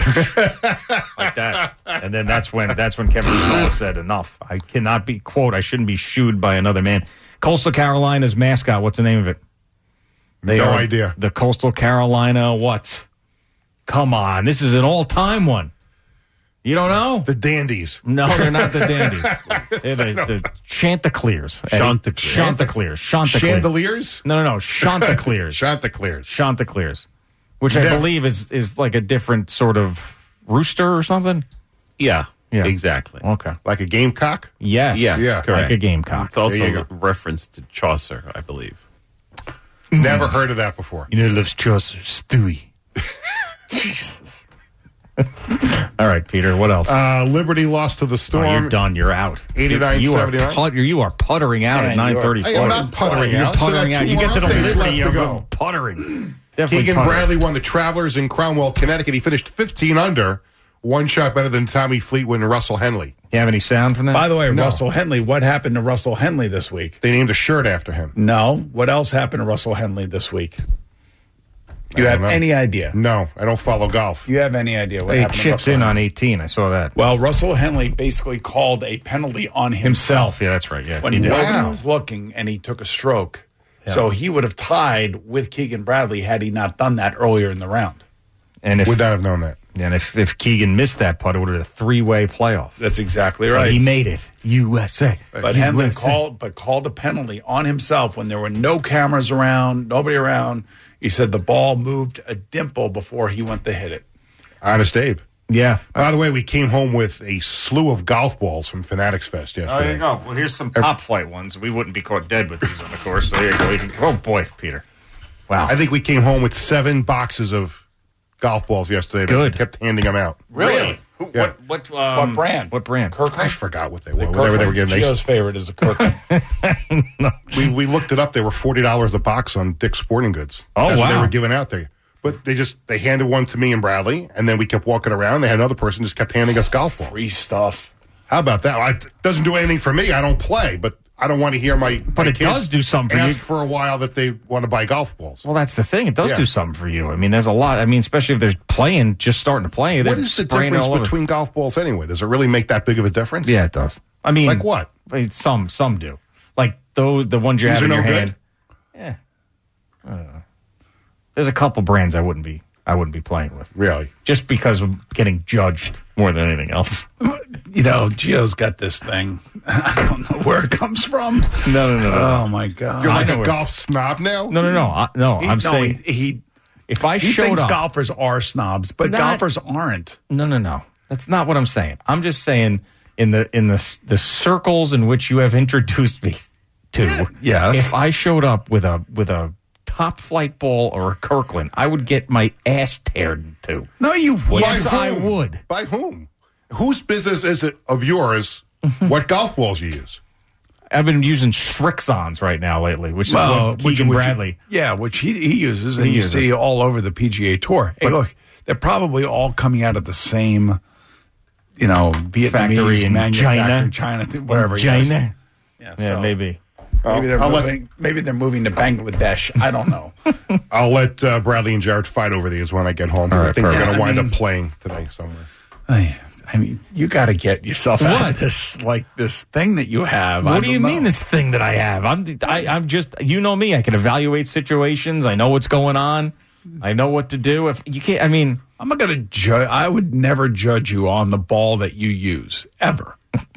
[SPEAKER 4] Like that. And then that's when that's when Kevin Small said enough. I cannot be, quote, I shouldn't be shooed by another man. Coastal Carolina's mascot, what's the name of it? They
[SPEAKER 13] no
[SPEAKER 4] are
[SPEAKER 13] idea.
[SPEAKER 4] The Coastal Carolina what? Come on, this is an all-time one. You don't know?
[SPEAKER 13] The Dandies.
[SPEAKER 4] No, they're not the Dandies. They're the, the Chanticleers.
[SPEAKER 13] Chanticleers.
[SPEAKER 4] Chanticleers. Chanticleers.
[SPEAKER 13] Chandeliers?
[SPEAKER 4] No, no, no. Chanticleers.
[SPEAKER 13] Chanticleers.
[SPEAKER 4] Chanticleers. Which I
[SPEAKER 13] Never-
[SPEAKER 4] believe is, is like a different sort of rooster or something.
[SPEAKER 6] Yeah,
[SPEAKER 4] Yeah.
[SPEAKER 6] exactly.
[SPEAKER 4] Okay.
[SPEAKER 13] Like a gamecock?
[SPEAKER 4] Yes.
[SPEAKER 6] Yes,
[SPEAKER 13] Yeah.
[SPEAKER 6] correct.
[SPEAKER 4] Like a gamecock.
[SPEAKER 6] It's also
[SPEAKER 13] There you
[SPEAKER 6] a reference to Chaucer, I believe.
[SPEAKER 13] Never heard of that before.
[SPEAKER 20] You know, he loves Chaucer, Stewie.
[SPEAKER 13] Jesus.
[SPEAKER 4] All right, Peter, what else?
[SPEAKER 13] Uh, Liberty lost to the Storm.
[SPEAKER 4] Oh, you're done. You're out.
[SPEAKER 13] eighty-nine
[SPEAKER 4] You are,
[SPEAKER 13] seventy-nine.
[SPEAKER 4] put, you are puttering out
[SPEAKER 13] Man,
[SPEAKER 4] at
[SPEAKER 13] you are-
[SPEAKER 4] nine thirty-four.
[SPEAKER 13] Hey, I'm not puttering
[SPEAKER 4] You're
[SPEAKER 13] out, so
[SPEAKER 4] puttering
[SPEAKER 13] that's
[SPEAKER 4] out. You
[SPEAKER 13] two
[SPEAKER 4] get to the
[SPEAKER 13] more updates
[SPEAKER 4] Liberty,
[SPEAKER 13] left to
[SPEAKER 4] you're
[SPEAKER 13] go.
[SPEAKER 4] puttering. Definitely
[SPEAKER 13] Keegan
[SPEAKER 4] puttering.
[SPEAKER 13] Bradley won the Travelers in Cromwell, Connecticut. He finished fifteen under, one shot better than Tommy Fleetwood and Russell Henley.
[SPEAKER 4] You have any sound from that?
[SPEAKER 5] By the way,
[SPEAKER 13] No.
[SPEAKER 5] Russell Henley, what happened to Russell Henley this week?
[SPEAKER 13] They named a shirt after him.
[SPEAKER 5] No. What else happened to Russell Henley this week? You
[SPEAKER 13] I
[SPEAKER 5] have
[SPEAKER 13] don't know.
[SPEAKER 5] any idea?
[SPEAKER 13] No, I don't follow golf.
[SPEAKER 5] You have any idea what
[SPEAKER 4] He
[SPEAKER 5] happened to
[SPEAKER 4] chipped
[SPEAKER 5] Russell
[SPEAKER 4] in
[SPEAKER 5] Henley?
[SPEAKER 4] on eighteen. I saw that.
[SPEAKER 5] Well, Russell Henley basically called a penalty on himself,
[SPEAKER 4] Himself. Yeah, that's right. Yeah,
[SPEAKER 5] when
[SPEAKER 4] he did.
[SPEAKER 5] nobody
[SPEAKER 13] Wow.
[SPEAKER 5] was looking, and he took a stroke.
[SPEAKER 4] Yeah.
[SPEAKER 5] So he would have tied with Keegan Bradley had he not done that earlier in the round.
[SPEAKER 4] And if
[SPEAKER 13] Would not have known that.
[SPEAKER 4] and if, if Keegan missed that putt, it would have been a three-way playoff.
[SPEAKER 5] That's exactly
[SPEAKER 4] But
[SPEAKER 5] right.
[SPEAKER 4] he made it. U S A.
[SPEAKER 5] But Henley
[SPEAKER 4] U S A.
[SPEAKER 5] called, but called a penalty on himself when there were no cameras around, nobody around. He said the ball moved a dimple before he went to hit it.
[SPEAKER 13] Honest Abe.
[SPEAKER 4] Yeah.
[SPEAKER 13] By the way, we came home with a slew of golf balls from Fanatics Fest yesterday.
[SPEAKER 4] Oh, there you go. Well, here's some top flight ones. We wouldn't be caught dead with these on the course. So there you go. You can, oh, boy, Peter. Wow.
[SPEAKER 13] I think we came home with seven boxes of golf balls yesterday.
[SPEAKER 4] Good.
[SPEAKER 13] They kept handing them out.
[SPEAKER 4] Really? Who,
[SPEAKER 13] Yeah.
[SPEAKER 4] What what um,
[SPEAKER 5] What brand?
[SPEAKER 4] What brand?
[SPEAKER 13] I forgot what they
[SPEAKER 5] The
[SPEAKER 13] were. Whatever they were
[SPEAKER 5] Kirkland.
[SPEAKER 13] getting. They,
[SPEAKER 5] Gio's favorite is a Kirkland.
[SPEAKER 13] we, we looked it up. They were forty dollars a box on Dick's Sporting Goods.
[SPEAKER 4] Oh,
[SPEAKER 13] That's what
[SPEAKER 4] wow.
[SPEAKER 13] they were giving out there. But they just, they handed one to me and Bradley, and then we kept walking around. They had another person just kept handing us golf balls.
[SPEAKER 5] Free stuff.
[SPEAKER 13] How about that? Well, it doesn't do anything for me. I don't play, but I don't want to hear my
[SPEAKER 4] But
[SPEAKER 13] my
[SPEAKER 4] it
[SPEAKER 13] kids
[SPEAKER 4] does do something for you.
[SPEAKER 13] ask for a while that they want to buy golf balls.
[SPEAKER 4] Well, that's the thing. It does
[SPEAKER 13] Yeah.
[SPEAKER 4] do something for you. I mean, there's a lot. I mean, especially if they're playing, just starting to play.
[SPEAKER 13] What
[SPEAKER 4] they're
[SPEAKER 13] is the
[SPEAKER 4] spraying it
[SPEAKER 13] difference
[SPEAKER 4] all over.
[SPEAKER 13] between golf balls anyway? Does it really make that big of a difference?
[SPEAKER 4] Yeah, it does. I mean,
[SPEAKER 13] Like what?
[SPEAKER 4] I mean, some some do. Like those the ones you
[SPEAKER 13] These
[SPEAKER 4] have in
[SPEAKER 13] are
[SPEAKER 4] your
[SPEAKER 13] no good?
[SPEAKER 4] hand. Yeah. I don't know. There's a couple brands I wouldn't be I wouldn't be playing with.
[SPEAKER 13] Really?
[SPEAKER 4] Just because of getting judged more than anything else.
[SPEAKER 5] You know, Gio's got this thing. I don't know where it comes from.
[SPEAKER 4] No, no, no, no.
[SPEAKER 5] Oh, my God.
[SPEAKER 13] You're like
[SPEAKER 4] I
[SPEAKER 13] a
[SPEAKER 4] know it.
[SPEAKER 13] golf snob now?
[SPEAKER 4] No, no, no. I, no,
[SPEAKER 5] He-
[SPEAKER 4] I'm
[SPEAKER 5] no,
[SPEAKER 4] saying
[SPEAKER 5] he, he,
[SPEAKER 4] if I
[SPEAKER 5] he
[SPEAKER 4] showed
[SPEAKER 5] thinks
[SPEAKER 4] up,
[SPEAKER 5] golfers are snobs, but
[SPEAKER 4] Not-
[SPEAKER 5] golfers aren't.
[SPEAKER 4] No, no, no. That's not what I'm saying. I'm just saying in the in the the circles in which you have introduced me to.
[SPEAKER 5] Yes.
[SPEAKER 4] If I showed up with a with a top flight ball or a Kirkland, I would get my ass teared to.
[SPEAKER 5] No, you wouldn't.
[SPEAKER 4] Yes,
[SPEAKER 13] By
[SPEAKER 4] I
[SPEAKER 13] whom?
[SPEAKER 4] would.
[SPEAKER 13] By whom? Whose business is it of yours what golf balls you use?
[SPEAKER 4] I've been using Strixons right now lately, which is
[SPEAKER 5] Well,
[SPEAKER 4] what
[SPEAKER 5] which-
[SPEAKER 4] Keegan
[SPEAKER 5] which-
[SPEAKER 4] Bradley.
[SPEAKER 5] Yeah, which he he uses, and
[SPEAKER 4] He
[SPEAKER 5] you
[SPEAKER 4] uses.
[SPEAKER 5] see all over the P G A Tour. Hey, look, they're probably all coming out of the same, you know, Vietnamese
[SPEAKER 4] Factory in
[SPEAKER 5] manufacturer,
[SPEAKER 4] China.
[SPEAKER 5] China, whatever.
[SPEAKER 4] China.
[SPEAKER 5] yes.
[SPEAKER 4] Yeah,
[SPEAKER 5] so-
[SPEAKER 4] maybe.
[SPEAKER 5] Maybe they're
[SPEAKER 13] I'll let-
[SPEAKER 5] moving. Maybe they're moving to Bangladesh. I don't know.
[SPEAKER 13] I'll let uh, Bradley and Jared fight over these when I get home.
[SPEAKER 4] All right,
[SPEAKER 13] I think they're
[SPEAKER 5] perfect.
[SPEAKER 13] going to
[SPEAKER 5] Yeah, I
[SPEAKER 13] wind
[SPEAKER 5] mean-
[SPEAKER 13] up playing today somewhere.
[SPEAKER 5] I, I mean, you got to get yourself out
[SPEAKER 4] What?
[SPEAKER 5] of this, like this thing that you have. I
[SPEAKER 4] What do you
[SPEAKER 5] don't
[SPEAKER 4] mean
[SPEAKER 5] know.
[SPEAKER 4] this thing that I have? I'm I, I'm just you know me. I can evaluate situations. I know what's going on. I know what to do. If you can't, I mean,
[SPEAKER 5] I'm not going to judge. I would never judge you on the ball that you use ever.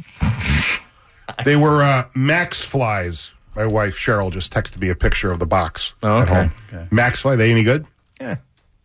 [SPEAKER 13] They were uh, Max Flies. My wife Cheryl just texted me a picture of the box
[SPEAKER 4] Oh,
[SPEAKER 13] at
[SPEAKER 4] okay.
[SPEAKER 13] home.
[SPEAKER 5] Okay.
[SPEAKER 13] Max Fly, they any good?
[SPEAKER 4] yeah.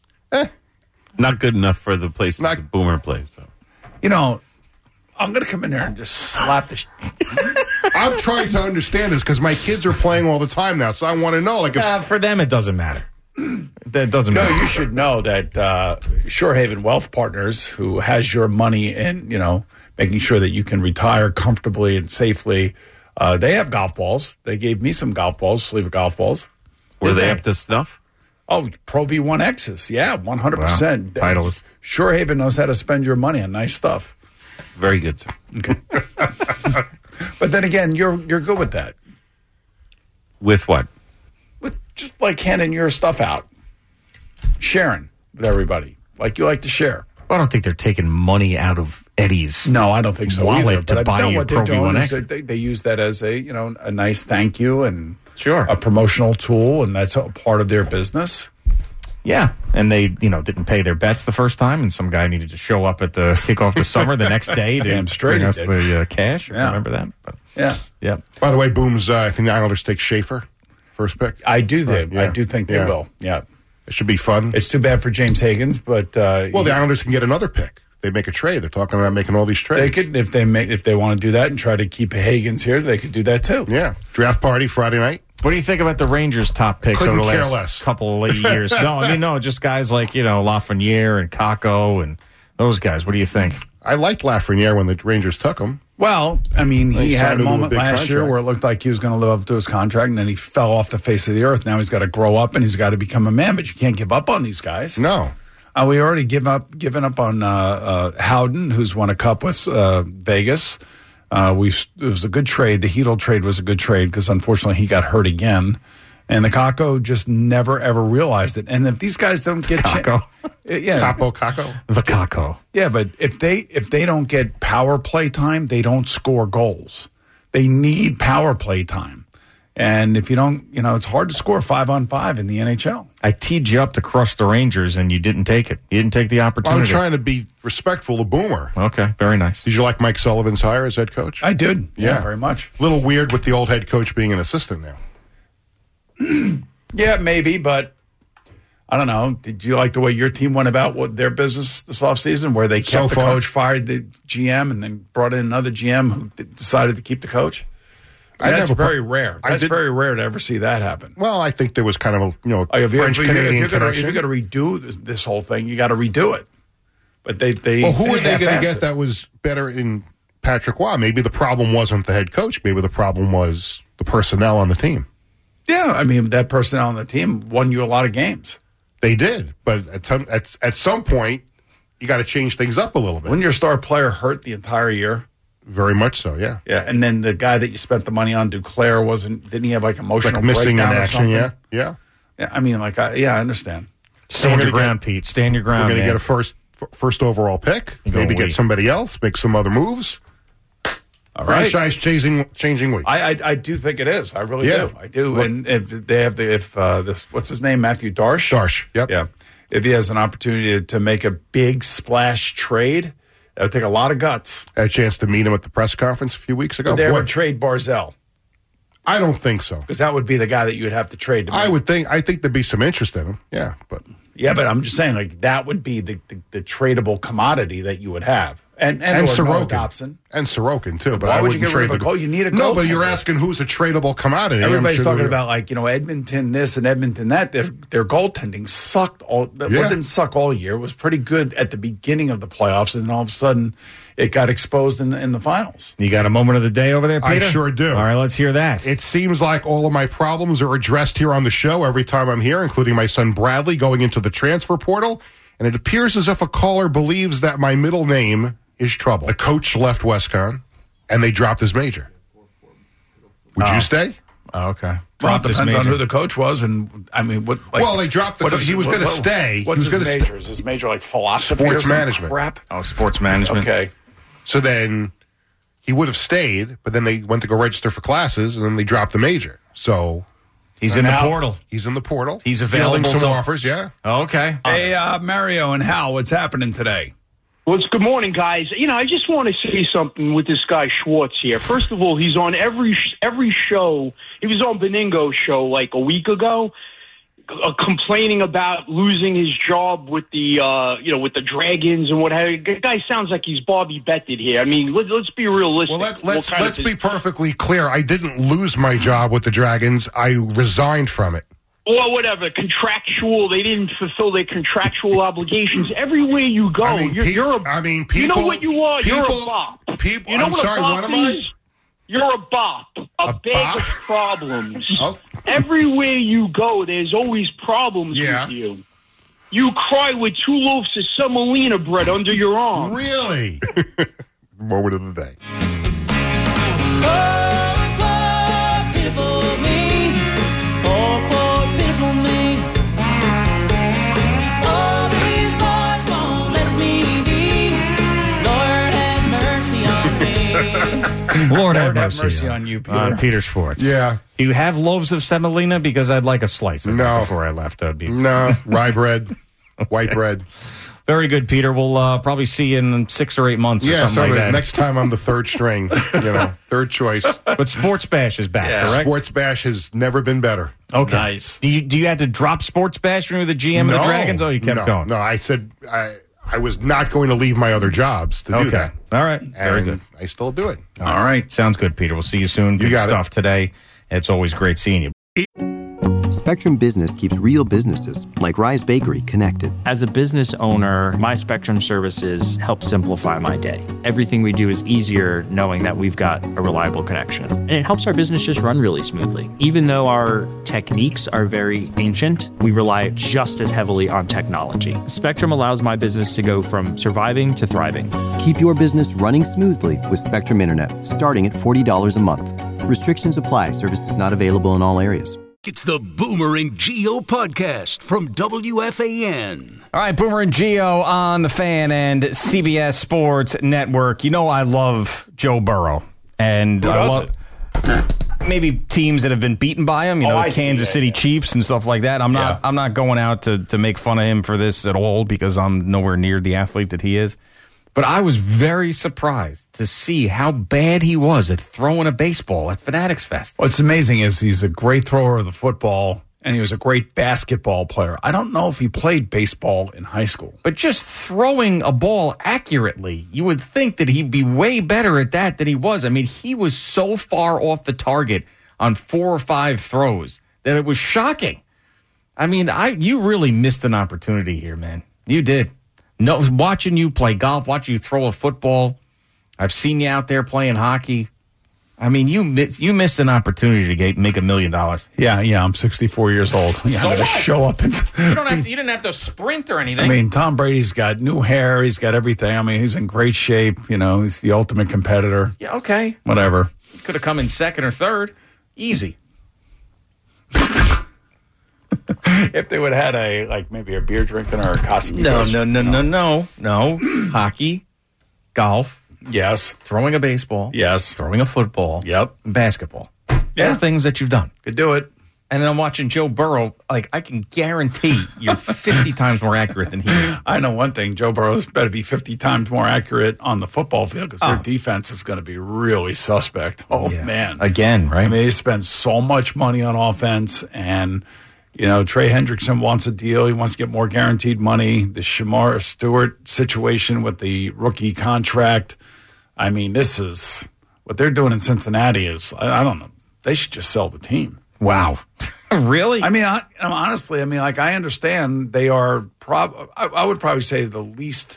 [SPEAKER 6] Not good enough for the places
[SPEAKER 13] Not-
[SPEAKER 6] that Boomer plays. So.
[SPEAKER 5] You know, I'm going to come in there and just slap the. Sh-
[SPEAKER 13] I'm trying to understand this because my kids are playing all the time now, so I want to know. Like, if,
[SPEAKER 4] Uh, for them, it doesn't matter. That doesn't
[SPEAKER 5] no,
[SPEAKER 4] matter.
[SPEAKER 5] you should know that uh, Shorehaven Wealth Partners, who has your money in, you know, making sure that you can retire comfortably and safely, uh, they have golf balls. They gave me some golf balls, sleeve of golf balls.
[SPEAKER 6] Were
[SPEAKER 5] Did
[SPEAKER 6] they up to snuff?
[SPEAKER 5] Oh, Pro V one X's. Yeah, one hundred percent.
[SPEAKER 4] Wow. Titleist.
[SPEAKER 5] Shorehaven knows how to spend your money on nice stuff.
[SPEAKER 6] Very good, sir.
[SPEAKER 5] Okay. But then again, you're you're good with that.
[SPEAKER 6] With what?
[SPEAKER 5] With just like handing your stuff out, sharing with everybody, like you like to share.
[SPEAKER 4] I don't think they're taking money out of Eddie's.
[SPEAKER 5] No, I don't think so
[SPEAKER 4] wallet
[SPEAKER 5] either.
[SPEAKER 4] to
[SPEAKER 5] But
[SPEAKER 4] buy
[SPEAKER 5] I know
[SPEAKER 4] you
[SPEAKER 5] what
[SPEAKER 4] Pro
[SPEAKER 5] they're
[SPEAKER 4] V
[SPEAKER 5] doing
[SPEAKER 4] one
[SPEAKER 5] is
[SPEAKER 4] X.
[SPEAKER 5] they, they use that as a you know a nice thank you and
[SPEAKER 4] sure
[SPEAKER 5] a promotional tool, and that's a part of their business.
[SPEAKER 4] Yeah, and they, you know, didn't pay their bets the first time, and some guy needed to show up at the kickoff to summer the next day to
[SPEAKER 5] Damn straight
[SPEAKER 4] bring
[SPEAKER 5] he
[SPEAKER 4] us
[SPEAKER 5] did.
[SPEAKER 4] the uh, cash.
[SPEAKER 5] Yeah.
[SPEAKER 4] Remember that? But,
[SPEAKER 5] Yeah.
[SPEAKER 4] yeah.
[SPEAKER 13] By the way, Boom's, uh, I think the Islanders take Schaefer first pick.
[SPEAKER 5] I do think
[SPEAKER 13] Right, yeah.
[SPEAKER 5] I do think they
[SPEAKER 13] Yeah.
[SPEAKER 5] will. Yeah,
[SPEAKER 13] It should be fun.
[SPEAKER 5] it's too bad for James Higgins, but uh,
[SPEAKER 13] Well, the
[SPEAKER 5] he-
[SPEAKER 13] Islanders can get another pick. They make a trade. They're talking about making all these trades.
[SPEAKER 5] they could if they make if they want to do that and try to keep Higgins here, they could do that too.
[SPEAKER 13] Yeah. Draft party Friday night.
[SPEAKER 4] What do you think about the Rangers' top picks
[SPEAKER 13] Couldn't
[SPEAKER 4] over the
[SPEAKER 13] care
[SPEAKER 4] last
[SPEAKER 13] less.
[SPEAKER 4] couple of years? No, I mean, no, just guys like, you know, Lafreniere and Kakko and those guys. What do you think?
[SPEAKER 13] I liked Lafreniere when the Rangers took him.
[SPEAKER 5] Well, I mean,
[SPEAKER 13] They
[SPEAKER 5] he had
[SPEAKER 13] signed
[SPEAKER 5] a
[SPEAKER 13] him to a
[SPEAKER 5] moment
[SPEAKER 13] big
[SPEAKER 5] last year
[SPEAKER 13] contract.
[SPEAKER 5] where it looked like he was going to live up to his contract, and then he fell off the face of the earth. Now he's got to grow up and he's got to become a man, but you can't give up on these guys.
[SPEAKER 13] No.
[SPEAKER 5] Uh, we already give up, given up on uh, uh, Howden, who's won a cup with uh, Vegas. Uh, we it was a good trade. The Hedel trade was a good trade because unfortunately he got hurt again, and the Kakko just never ever realized it. And if these guys don't get
[SPEAKER 4] Kakko,
[SPEAKER 5] yeah,
[SPEAKER 13] Capo, Kako,
[SPEAKER 4] the Kakko,
[SPEAKER 5] yeah, but if they if they don't get power play time, they don't score goals. They need power play time. And if you don't, you know, it's hard to score five on five in the N H L.
[SPEAKER 4] I teed you up to crush the Rangers, and you didn't take it. You didn't take the
[SPEAKER 13] I'm
[SPEAKER 4] opportunity.
[SPEAKER 13] trying to be respectful of Boomer.
[SPEAKER 4] Okay, very nice.
[SPEAKER 13] Did you like Mike Sullivan's hire as head coach?
[SPEAKER 5] I did. Yeah,
[SPEAKER 13] Yeah.
[SPEAKER 5] very much.
[SPEAKER 13] A little weird with the old head coach being an assistant now.
[SPEAKER 5] Yeah, maybe, but I don't know. Did you like the way your team went about what their business this offseason, where they kept
[SPEAKER 13] So
[SPEAKER 5] the
[SPEAKER 13] far.
[SPEAKER 5] coach, fired the G M, and then brought in another G M who d- decided to keep the coach?
[SPEAKER 13] I
[SPEAKER 5] That's
[SPEAKER 13] never put-
[SPEAKER 5] very rare.
[SPEAKER 13] I
[SPEAKER 5] That's
[SPEAKER 13] did-
[SPEAKER 5] very rare to ever see that happen.
[SPEAKER 13] Well, I think there was kind of a you know
[SPEAKER 5] Oh, if, you,
[SPEAKER 13] French
[SPEAKER 5] if, you, if,
[SPEAKER 13] Canadian
[SPEAKER 5] you're gonna, if
[SPEAKER 13] connection.
[SPEAKER 5] you're going to redo this, this whole thing, you got to redo it. But they, they
[SPEAKER 13] Well, who are they going to
[SPEAKER 5] half-assed
[SPEAKER 13] get
[SPEAKER 5] it.
[SPEAKER 13] that was better in Patrick Waugh? Maybe the problem wasn't the head coach. Maybe the problem was the personnel on the team.
[SPEAKER 5] Yeah, I mean that personnel on the team won you a lot of games.
[SPEAKER 13] They did, but at some at, at some point, you got to change things up a little bit.
[SPEAKER 5] When your star player hurt the entire year,
[SPEAKER 13] Very much so, yeah.
[SPEAKER 5] yeah, and then the guy that you spent the money on, Duclair, wasn't didn't he have like emotional
[SPEAKER 13] Like missing in
[SPEAKER 5] breakdown or
[SPEAKER 13] action,
[SPEAKER 5] something?
[SPEAKER 13] yeah, yeah.
[SPEAKER 5] Yeah, I mean, like, I, yeah, I understand.
[SPEAKER 4] Stand
[SPEAKER 13] We're
[SPEAKER 4] your
[SPEAKER 13] gonna
[SPEAKER 4] ground, Pete. Stand your ground,
[SPEAKER 13] We're going to
[SPEAKER 4] man.
[SPEAKER 13] get a first f- first overall pick.
[SPEAKER 4] You go
[SPEAKER 13] Maybe
[SPEAKER 4] we.
[SPEAKER 13] get somebody else. Make some other moves.
[SPEAKER 5] All right.
[SPEAKER 13] Franchise changing changing week.
[SPEAKER 5] I, I I do think it is. I really
[SPEAKER 13] Yeah.
[SPEAKER 5] do. I do.
[SPEAKER 13] Look-
[SPEAKER 5] And if they have the if uh, this what's his name Matthew Darsh
[SPEAKER 13] Darsh, yep.
[SPEAKER 5] yeah, if he has an opportunity to, to make a big splash trade, that would take a lot of guts.
[SPEAKER 13] Had a chance to meet him at the press conference a few weeks ago.
[SPEAKER 5] Would they ever
[SPEAKER 13] Boy,
[SPEAKER 5] trade Barzell?
[SPEAKER 13] I don't think so.
[SPEAKER 5] Because that would be the guy that you would have to trade. To
[SPEAKER 13] I
[SPEAKER 5] make-
[SPEAKER 13] would think. I think there'd be some interest in him. Yeah, but
[SPEAKER 5] Yeah, but I'm just saying, like that would be the the, the tradable commodity that you would have, and and,
[SPEAKER 13] and
[SPEAKER 5] or Noah
[SPEAKER 13] Sorokin
[SPEAKER 5] Dobson.
[SPEAKER 13] and Sorokin too. But
[SPEAKER 5] Why
[SPEAKER 13] I
[SPEAKER 5] would you
[SPEAKER 13] wouldn't
[SPEAKER 5] get rid
[SPEAKER 13] trade
[SPEAKER 5] of a
[SPEAKER 13] the
[SPEAKER 5] goal? You need a
[SPEAKER 13] no. But you're
[SPEAKER 5] goaltender.
[SPEAKER 13] asking who's a tradable commodity. I'm
[SPEAKER 5] Everybody's
[SPEAKER 13] sure
[SPEAKER 5] talking
[SPEAKER 13] there-
[SPEAKER 5] about like you know Edmonton this and Edmonton that. Their their goaltending sucked all. Well, it
[SPEAKER 13] Yeah.
[SPEAKER 5] didn't suck all year. It was pretty good at the beginning of the playoffs, and then all of a sudden it got exposed in the, in the finals.
[SPEAKER 4] You got a moment of the day over there,
[SPEAKER 13] I
[SPEAKER 4] Peter?
[SPEAKER 13] sure do.
[SPEAKER 4] All right, let's hear that.
[SPEAKER 13] It seems like all of my problems are addressed here on the show every time I'm here, including my son Bradley going into the transfer portal. And it appears as if a caller believes that my middle name is Trouble. The coach left WestCon, and they dropped his major. Would
[SPEAKER 5] Oh.
[SPEAKER 13] you stay?
[SPEAKER 4] Oh, okay.
[SPEAKER 5] Well, it
[SPEAKER 4] Dropped his
[SPEAKER 5] depends on
[SPEAKER 4] major.
[SPEAKER 5] who the coach was, and I mean, what? Like,
[SPEAKER 13] Well, they dropped the-
[SPEAKER 5] what is-
[SPEAKER 13] he was
[SPEAKER 5] what-
[SPEAKER 13] gonna
[SPEAKER 5] what-
[SPEAKER 13] stay.
[SPEAKER 5] What's
[SPEAKER 13] He was
[SPEAKER 5] his
[SPEAKER 13] gonna
[SPEAKER 5] major?
[SPEAKER 13] st-
[SPEAKER 5] Is his major like philosophy
[SPEAKER 13] Sports
[SPEAKER 5] or some
[SPEAKER 13] management.
[SPEAKER 5] crap?
[SPEAKER 4] Oh, sports management.
[SPEAKER 5] Okay.
[SPEAKER 13] So then he would have stayed, but then they went to go register for classes, and then they dropped the major. So
[SPEAKER 4] He's
[SPEAKER 5] So
[SPEAKER 4] in the
[SPEAKER 5] now-
[SPEAKER 4] portal.
[SPEAKER 13] he's in the portal.
[SPEAKER 4] He's
[SPEAKER 13] Fielding
[SPEAKER 4] available
[SPEAKER 13] some
[SPEAKER 4] to-
[SPEAKER 13] offers, yeah.
[SPEAKER 4] Okay.
[SPEAKER 5] Hey, uh, Mario and Hal, what's happening today?
[SPEAKER 7] Well, it's good morning, guys. You know, I just want to say something with this guy Schwartz here. First of all, he's on every every show. He was on Beningo's show like a week ago, uh, complaining about losing his job with the uh, you know with the Dragons and what have you. The guy sounds like he's Bobby Betted here. I mean, let, let's be realistic.
[SPEAKER 13] Well, let,
[SPEAKER 7] What
[SPEAKER 13] let's
[SPEAKER 7] kind of
[SPEAKER 13] let's
[SPEAKER 7] bus-
[SPEAKER 13] be perfectly clear. I didn't lose my job with the Dragons. I resigned from it.
[SPEAKER 7] or whatever, contractual. They didn't fulfill their contractual obligations. Everywhere you go,
[SPEAKER 13] I mean,
[SPEAKER 7] you're,
[SPEAKER 13] pe-
[SPEAKER 7] you're a.
[SPEAKER 13] I mean,
[SPEAKER 7] you know
[SPEAKER 13] people-
[SPEAKER 7] what you are? You're
[SPEAKER 13] people-
[SPEAKER 7] a bop.
[SPEAKER 13] people-
[SPEAKER 7] you know
[SPEAKER 13] I'm
[SPEAKER 7] what
[SPEAKER 13] sorry,
[SPEAKER 7] a bop
[SPEAKER 13] what am I?
[SPEAKER 7] is? You're a bop, a,
[SPEAKER 13] A
[SPEAKER 7] bag
[SPEAKER 13] bop?
[SPEAKER 7] of problems.
[SPEAKER 13] Oh.
[SPEAKER 7] Everywhere you go, there's always problems
[SPEAKER 13] Yeah.
[SPEAKER 7] with you. You cry with two loaves of semolina bread under your arm.
[SPEAKER 13] Really? moment of the day.
[SPEAKER 8] Oh, poor, pitiful me. Poor, poor, pitiful me. All these boys won't let me be. Lord have mercy on me.
[SPEAKER 4] Lord have
[SPEAKER 5] Lord have
[SPEAKER 4] mercy,
[SPEAKER 5] mercy
[SPEAKER 4] on,
[SPEAKER 5] on you, Peter.
[SPEAKER 4] on Peter Schwartz.
[SPEAKER 13] Yeah.
[SPEAKER 4] Do you have loaves of semolina? Because I'd like a slice of
[SPEAKER 13] No.
[SPEAKER 4] it before I left. That'd be
[SPEAKER 13] No, rye bread, white bread.
[SPEAKER 4] Very good, Peter. We'll uh, probably see you in six or eight months or
[SPEAKER 13] Yeah,
[SPEAKER 4] something
[SPEAKER 13] so
[SPEAKER 4] like
[SPEAKER 13] the
[SPEAKER 4] that.
[SPEAKER 13] next time I'm the third string, you know, third choice.
[SPEAKER 4] But Sports Bash is back,
[SPEAKER 13] Yeah,
[SPEAKER 4] correct?
[SPEAKER 13] Sports Bash has never been better.
[SPEAKER 4] Okay.
[SPEAKER 5] Nice.
[SPEAKER 4] Do you, do you have to drop Sports Bash when you were the G M of the
[SPEAKER 13] No,
[SPEAKER 4] Dragons? Oh, you kept
[SPEAKER 13] no,
[SPEAKER 4] going.
[SPEAKER 13] No, I said I, I was not going to leave my other jobs to
[SPEAKER 4] Okay.
[SPEAKER 13] do that.
[SPEAKER 4] All right. Very
[SPEAKER 13] And
[SPEAKER 4] good.
[SPEAKER 13] I still do it.
[SPEAKER 4] All right. Sounds good, Peter. We'll see you soon. Good
[SPEAKER 13] got it.
[SPEAKER 4] stuff today. It's always great seeing you.
[SPEAKER 1] Spectrum Business keeps real businesses, like Rise Bakery, connected.
[SPEAKER 9] As a business owner, my Spectrum services help simplify my day. Everything we do is easier knowing that we've got a reliable connection. And it helps our business just run really smoothly. Even though our techniques are very ancient, we rely just as heavily on technology. Spectrum allows my business to go from surviving to thriving.
[SPEAKER 1] Keep your business running smoothly with Spectrum Internet, starting at forty dollars a month. Restrictions apply. Services not available in all areas.
[SPEAKER 3] It's the Boomer and Geo podcast from W F A N.
[SPEAKER 4] All right, Boomer and Geo on the Fan and C B S Sports Network. You know I love Joe Burrow. And
[SPEAKER 5] Who
[SPEAKER 4] I
[SPEAKER 5] doesn't?
[SPEAKER 4] love maybe teams that have been beaten by him, you
[SPEAKER 5] Oh,
[SPEAKER 4] know,
[SPEAKER 5] I see.
[SPEAKER 4] Kansas
[SPEAKER 5] Yeah,
[SPEAKER 4] City
[SPEAKER 5] yeah.
[SPEAKER 4] Chiefs and stuff like that. I'm not
[SPEAKER 5] Yeah.
[SPEAKER 4] I'm not going out to, to make fun of him for this at all because I'm nowhere near the athlete that he is. But I was very surprised to see how bad he was at throwing a baseball at Fanatics Fest.
[SPEAKER 5] What's amazing is he's a great thrower of the football, and he was a great basketball player. I don't know if he played baseball in high school.
[SPEAKER 4] But just throwing a ball accurately, you would think that he'd be way better at that than he was. I mean, he was so far off the target on four or five throws that it was shocking. I mean, I you really missed an opportunity here, man. You did. No, watching you play golf, watching you throw a football. I've seen you out there playing hockey. I mean, you miss, you missed an opportunity to get, make a million dollars.
[SPEAKER 5] Yeah, yeah, I'm sixty-four years old. Yeah,
[SPEAKER 4] So
[SPEAKER 5] I'm going to
[SPEAKER 4] what?
[SPEAKER 5] show up. And,
[SPEAKER 4] You don't have to, you didn't have to sprint or anything.
[SPEAKER 5] I mean, Tom Brady's got new hair. He's got everything. I mean, he's in great shape. You know, he's the ultimate competitor.
[SPEAKER 4] yeah, okay.
[SPEAKER 5] Whatever.
[SPEAKER 4] You could have come in second or third. Easy.
[SPEAKER 5] If they would have had a, like, maybe a beer drinking or a Casamigos.
[SPEAKER 4] No, no, no, no, no, no. Hockey, golf,
[SPEAKER 5] Yes.
[SPEAKER 4] throwing a baseball,
[SPEAKER 5] Yes.
[SPEAKER 4] throwing a football,
[SPEAKER 5] Yep.
[SPEAKER 4] basketball.
[SPEAKER 5] Yeah.
[SPEAKER 4] All things that you've done.
[SPEAKER 5] Could do it.
[SPEAKER 4] And then I'm watching Joe Burrow. Like, I can guarantee you're fifty times more accurate than he is.
[SPEAKER 5] I know one thing. Joe Burrow's better be fifty times more accurate on the football field because their
[SPEAKER 4] Oh.
[SPEAKER 5] defense is going to be really suspect. Oh,
[SPEAKER 4] Yeah.
[SPEAKER 5] man.
[SPEAKER 4] Again, right?
[SPEAKER 5] I mean, they spend so much money on offense, and, you know, Trey Hendrickson wants a deal. He wants to get more guaranteed money. The Shamar Stewart situation with the rookie contract. I mean, this is what they're doing in Cincinnati is, I, I don't know. They should just sell the team.
[SPEAKER 4] Wow. Really?
[SPEAKER 5] I mean, I, honestly, I mean, like, I understand they are, prob- I, I would probably say the least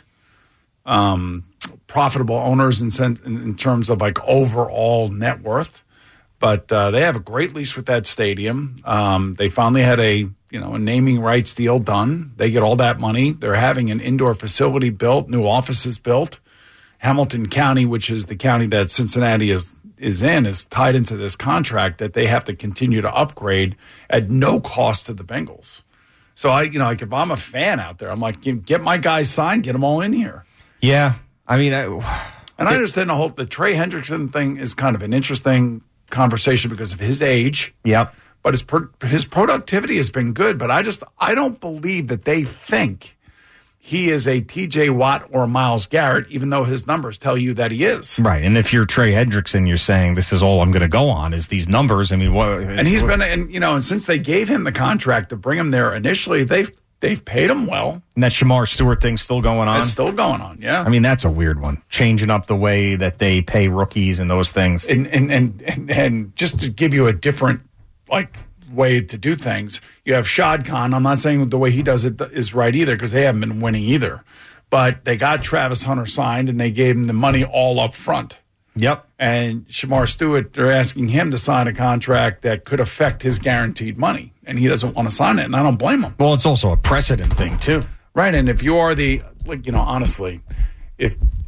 [SPEAKER 5] um, profitable owners in, sen- in, in terms of, like, overall net worth. But uh, they have a great lease with that stadium. Um, they finally had a, you know, a naming rights deal done. They get all that money. They're having an indoor facility built, new offices built. Hamilton County, which is the county that Cincinnati is is in, is tied into this contract that they have to continue to upgrade at no cost to the Bengals. So I, you know, like if I'm a fan out there, I'm like, get my guys signed, get them all in here.
[SPEAKER 4] Yeah. I mean, I,
[SPEAKER 5] And I understand the whole the Trey Hendrickson thing is kind of an interesting conversation because of his age.
[SPEAKER 4] Yep.
[SPEAKER 5] But his pro- his productivity has been good. But I just I don't believe that they think he is a T J Watt or Myles Garrett, even though his numbers tell you that he is.
[SPEAKER 4] right. And if you're Trey Hendrickson, you're saying this is all I'm going to go on is these numbers. I mean, what?
[SPEAKER 5] And he's been, and you know, and since they gave him the contract to bring him there initially, they've they've paid him well.
[SPEAKER 4] And that Shamar Stewart thing's still going on?
[SPEAKER 5] It's still going on, yeah.
[SPEAKER 4] I mean, that's a weird one. Changing up the way that they pay rookies and those things.
[SPEAKER 5] And and and and, and just to give you a different like way to do things, you have Shad Khan. I'm not saying the way he does it is right either because they haven't been winning either. But they got Travis Hunter signed and they gave him the money all up front.
[SPEAKER 4] Yep.
[SPEAKER 5] And Shamar Stewart, they're asking him to sign a contract that could affect his guaranteed money. And he doesn't want to sign it, and I don't blame him.
[SPEAKER 4] Well, it's also a precedent thing, too.
[SPEAKER 5] Right, and if you are the, like, you know, honestly, if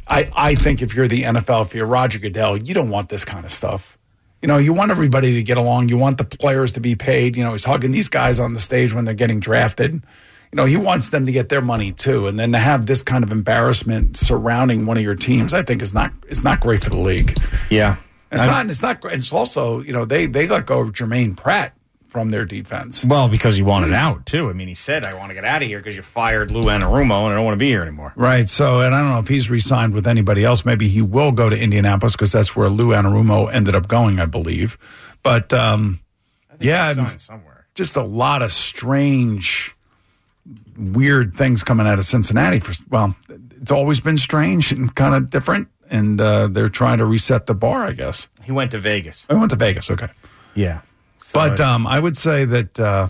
[SPEAKER 5] I, I think if you're the N F L, if you're Roger Goodell, you don't want this kind of stuff. You know, you want everybody to get along. You want the players to be paid. You know, he's hugging these guys on the stage when they're getting drafted. You know, he wants them to get their money too. And then to have this kind of embarrassment surrounding one of your teams, I think is not it's not great for the league.
[SPEAKER 4] Yeah.
[SPEAKER 5] It's
[SPEAKER 4] I'm,
[SPEAKER 5] not it's not great. It's also, you know, they, they let go of Jermaine Pratt from their defense.
[SPEAKER 4] Well, because he wanted out, too. I mean, he said, I want to get out of here because you fired Lou Anarumo and I don't want to be here anymore.
[SPEAKER 5] Right. So, and I don't know if he's re-signed with anybody else. Maybe he will go to Indianapolis because that's where Lou Anarumo ended up going, I believe. But, um, yeah,
[SPEAKER 4] somewhere.
[SPEAKER 5] Just a lot of strange, weird things coming out of Cincinnati. For Well, it's always been strange and kind of different, and uh, they're trying to reset the bar, I guess.
[SPEAKER 4] He went to Vegas.
[SPEAKER 5] I went to Vegas, okay.
[SPEAKER 4] Yeah.
[SPEAKER 5] But um, I would say that, uh,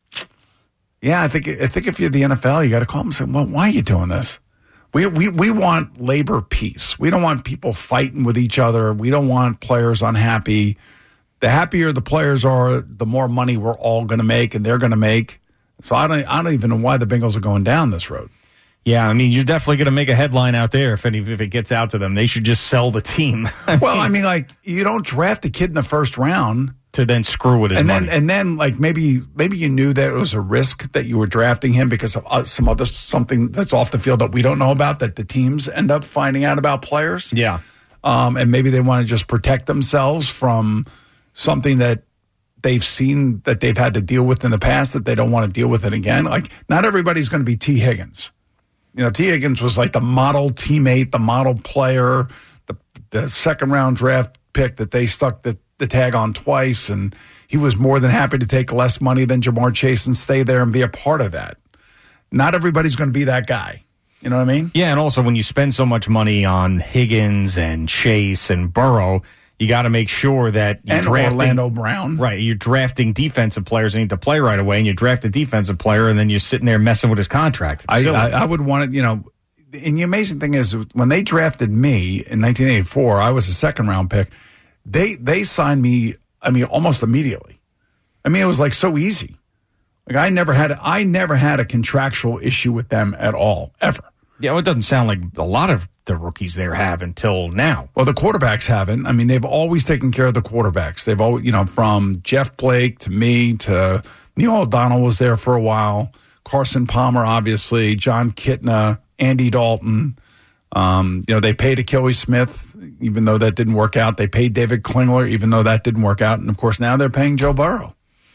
[SPEAKER 5] yeah, I think I think if you're the N F L, you got to call them and say, well, why are you doing this? We, we we want labor peace. We don't want people fighting with each other. We don't want players unhappy. The happier the players are, the more money we're all going to make and they're going to make. So I don't I don't even know why the Bengals are going down this road.
[SPEAKER 4] Yeah, I mean, you're definitely going to make a headline out there if any, if it gets out to them. They should just sell the team.
[SPEAKER 5] Well, I mean, like, you don't draft a kid in the first round
[SPEAKER 4] to then screw with his
[SPEAKER 5] and
[SPEAKER 4] money.
[SPEAKER 5] then and then like maybe maybe you knew that it was a risk that you were drafting him because of uh, some other something that's off the field that we don't know about that the teams end up finding out about players.
[SPEAKER 4] Yeah,
[SPEAKER 5] um, and maybe they want to just protect themselves from something that they've seen that they've had to deal with in the past that they don't want to deal with it again. Like, not everybody's going to be T. Higgins. You know, T. Higgins was like the model teammate, the model player, the, the second round draft pick that they stuck the, the tag on twice. And he was more than happy to take less money than Jamar Chase and stay there and be a part of that. Not everybody's going to be that guy. You know what I mean?
[SPEAKER 4] Yeah, and also when you spend so much money on Higgins and Chase and Burrow, you got to make sure that you're
[SPEAKER 5] and
[SPEAKER 4] drafting,
[SPEAKER 5] Orlando Brown.
[SPEAKER 4] Right, you're drafting defensive players that need to play right away, and you draft a defensive player, and then you're sitting there messing with his contract.
[SPEAKER 5] I, I, I would want to, you know, and the amazing thing is when they drafted me in nineteen eighty-four, I was a second round pick. They they signed me, I mean, almost immediately. I mean, it was like so easy. Like I never had I never had a contractual issue with them at all, ever.
[SPEAKER 4] Yeah, well, it doesn't sound like a lot of the rookies there have until now.
[SPEAKER 5] Well, the quarterbacks haven't. I mean, they've always taken care of the quarterbacks. They've always, you know, from Jeff Blake to me to Neil O'Donnell was there for a while. Carson Palmer, obviously, John Kitna, Andy Dalton. Um, you know, they paid Achilles Smith, even though that didn't work out. They paid David Klingler, even though that didn't work out. And, of course, now they're paying Joe Burrow.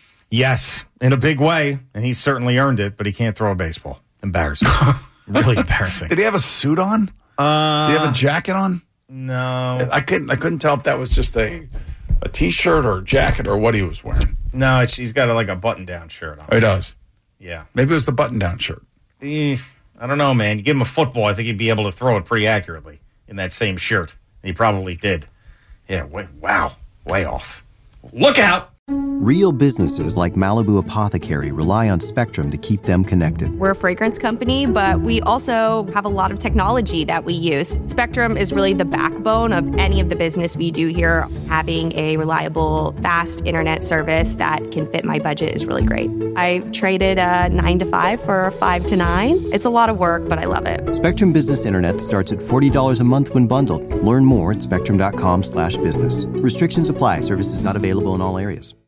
[SPEAKER 4] Yes, in a big way, and he's certainly earned it, but he can't throw a baseball. Embarrassing. Really embarrassing.
[SPEAKER 5] Did he have a suit on?
[SPEAKER 4] Uh,
[SPEAKER 5] Did he have a jacket on?
[SPEAKER 4] No.
[SPEAKER 5] I couldn't I couldn't tell if that was just a a T-shirt or a jacket or what he was wearing.
[SPEAKER 4] No, it's, he's got a, like a button-down shirt on.
[SPEAKER 5] Oh, he does?
[SPEAKER 4] Yeah.
[SPEAKER 5] Maybe it was the button-down shirt.
[SPEAKER 4] Eh, I don't know, man. You give him a football, I think he'd be able to throw it pretty accurately in that same shirt. And he probably did. Yeah, way, wow. Way off. Look out!
[SPEAKER 1] Real businesses like Malibu Apothecary rely on Spectrum to keep them connected.
[SPEAKER 2] We're a fragrance company, but we also have a lot of technology that we use. Spectrum is really the backbone of any of the business we do here. Having a reliable, fast internet service that can fit my budget is really great. I traded a nine to five for a five to nine. It's a lot of work, but I love it.
[SPEAKER 1] Spectrum Business Internet starts at forty dollars a month when bundled. Learn more at spectrum dot com slash business. Restrictions apply. Services not available in all areas.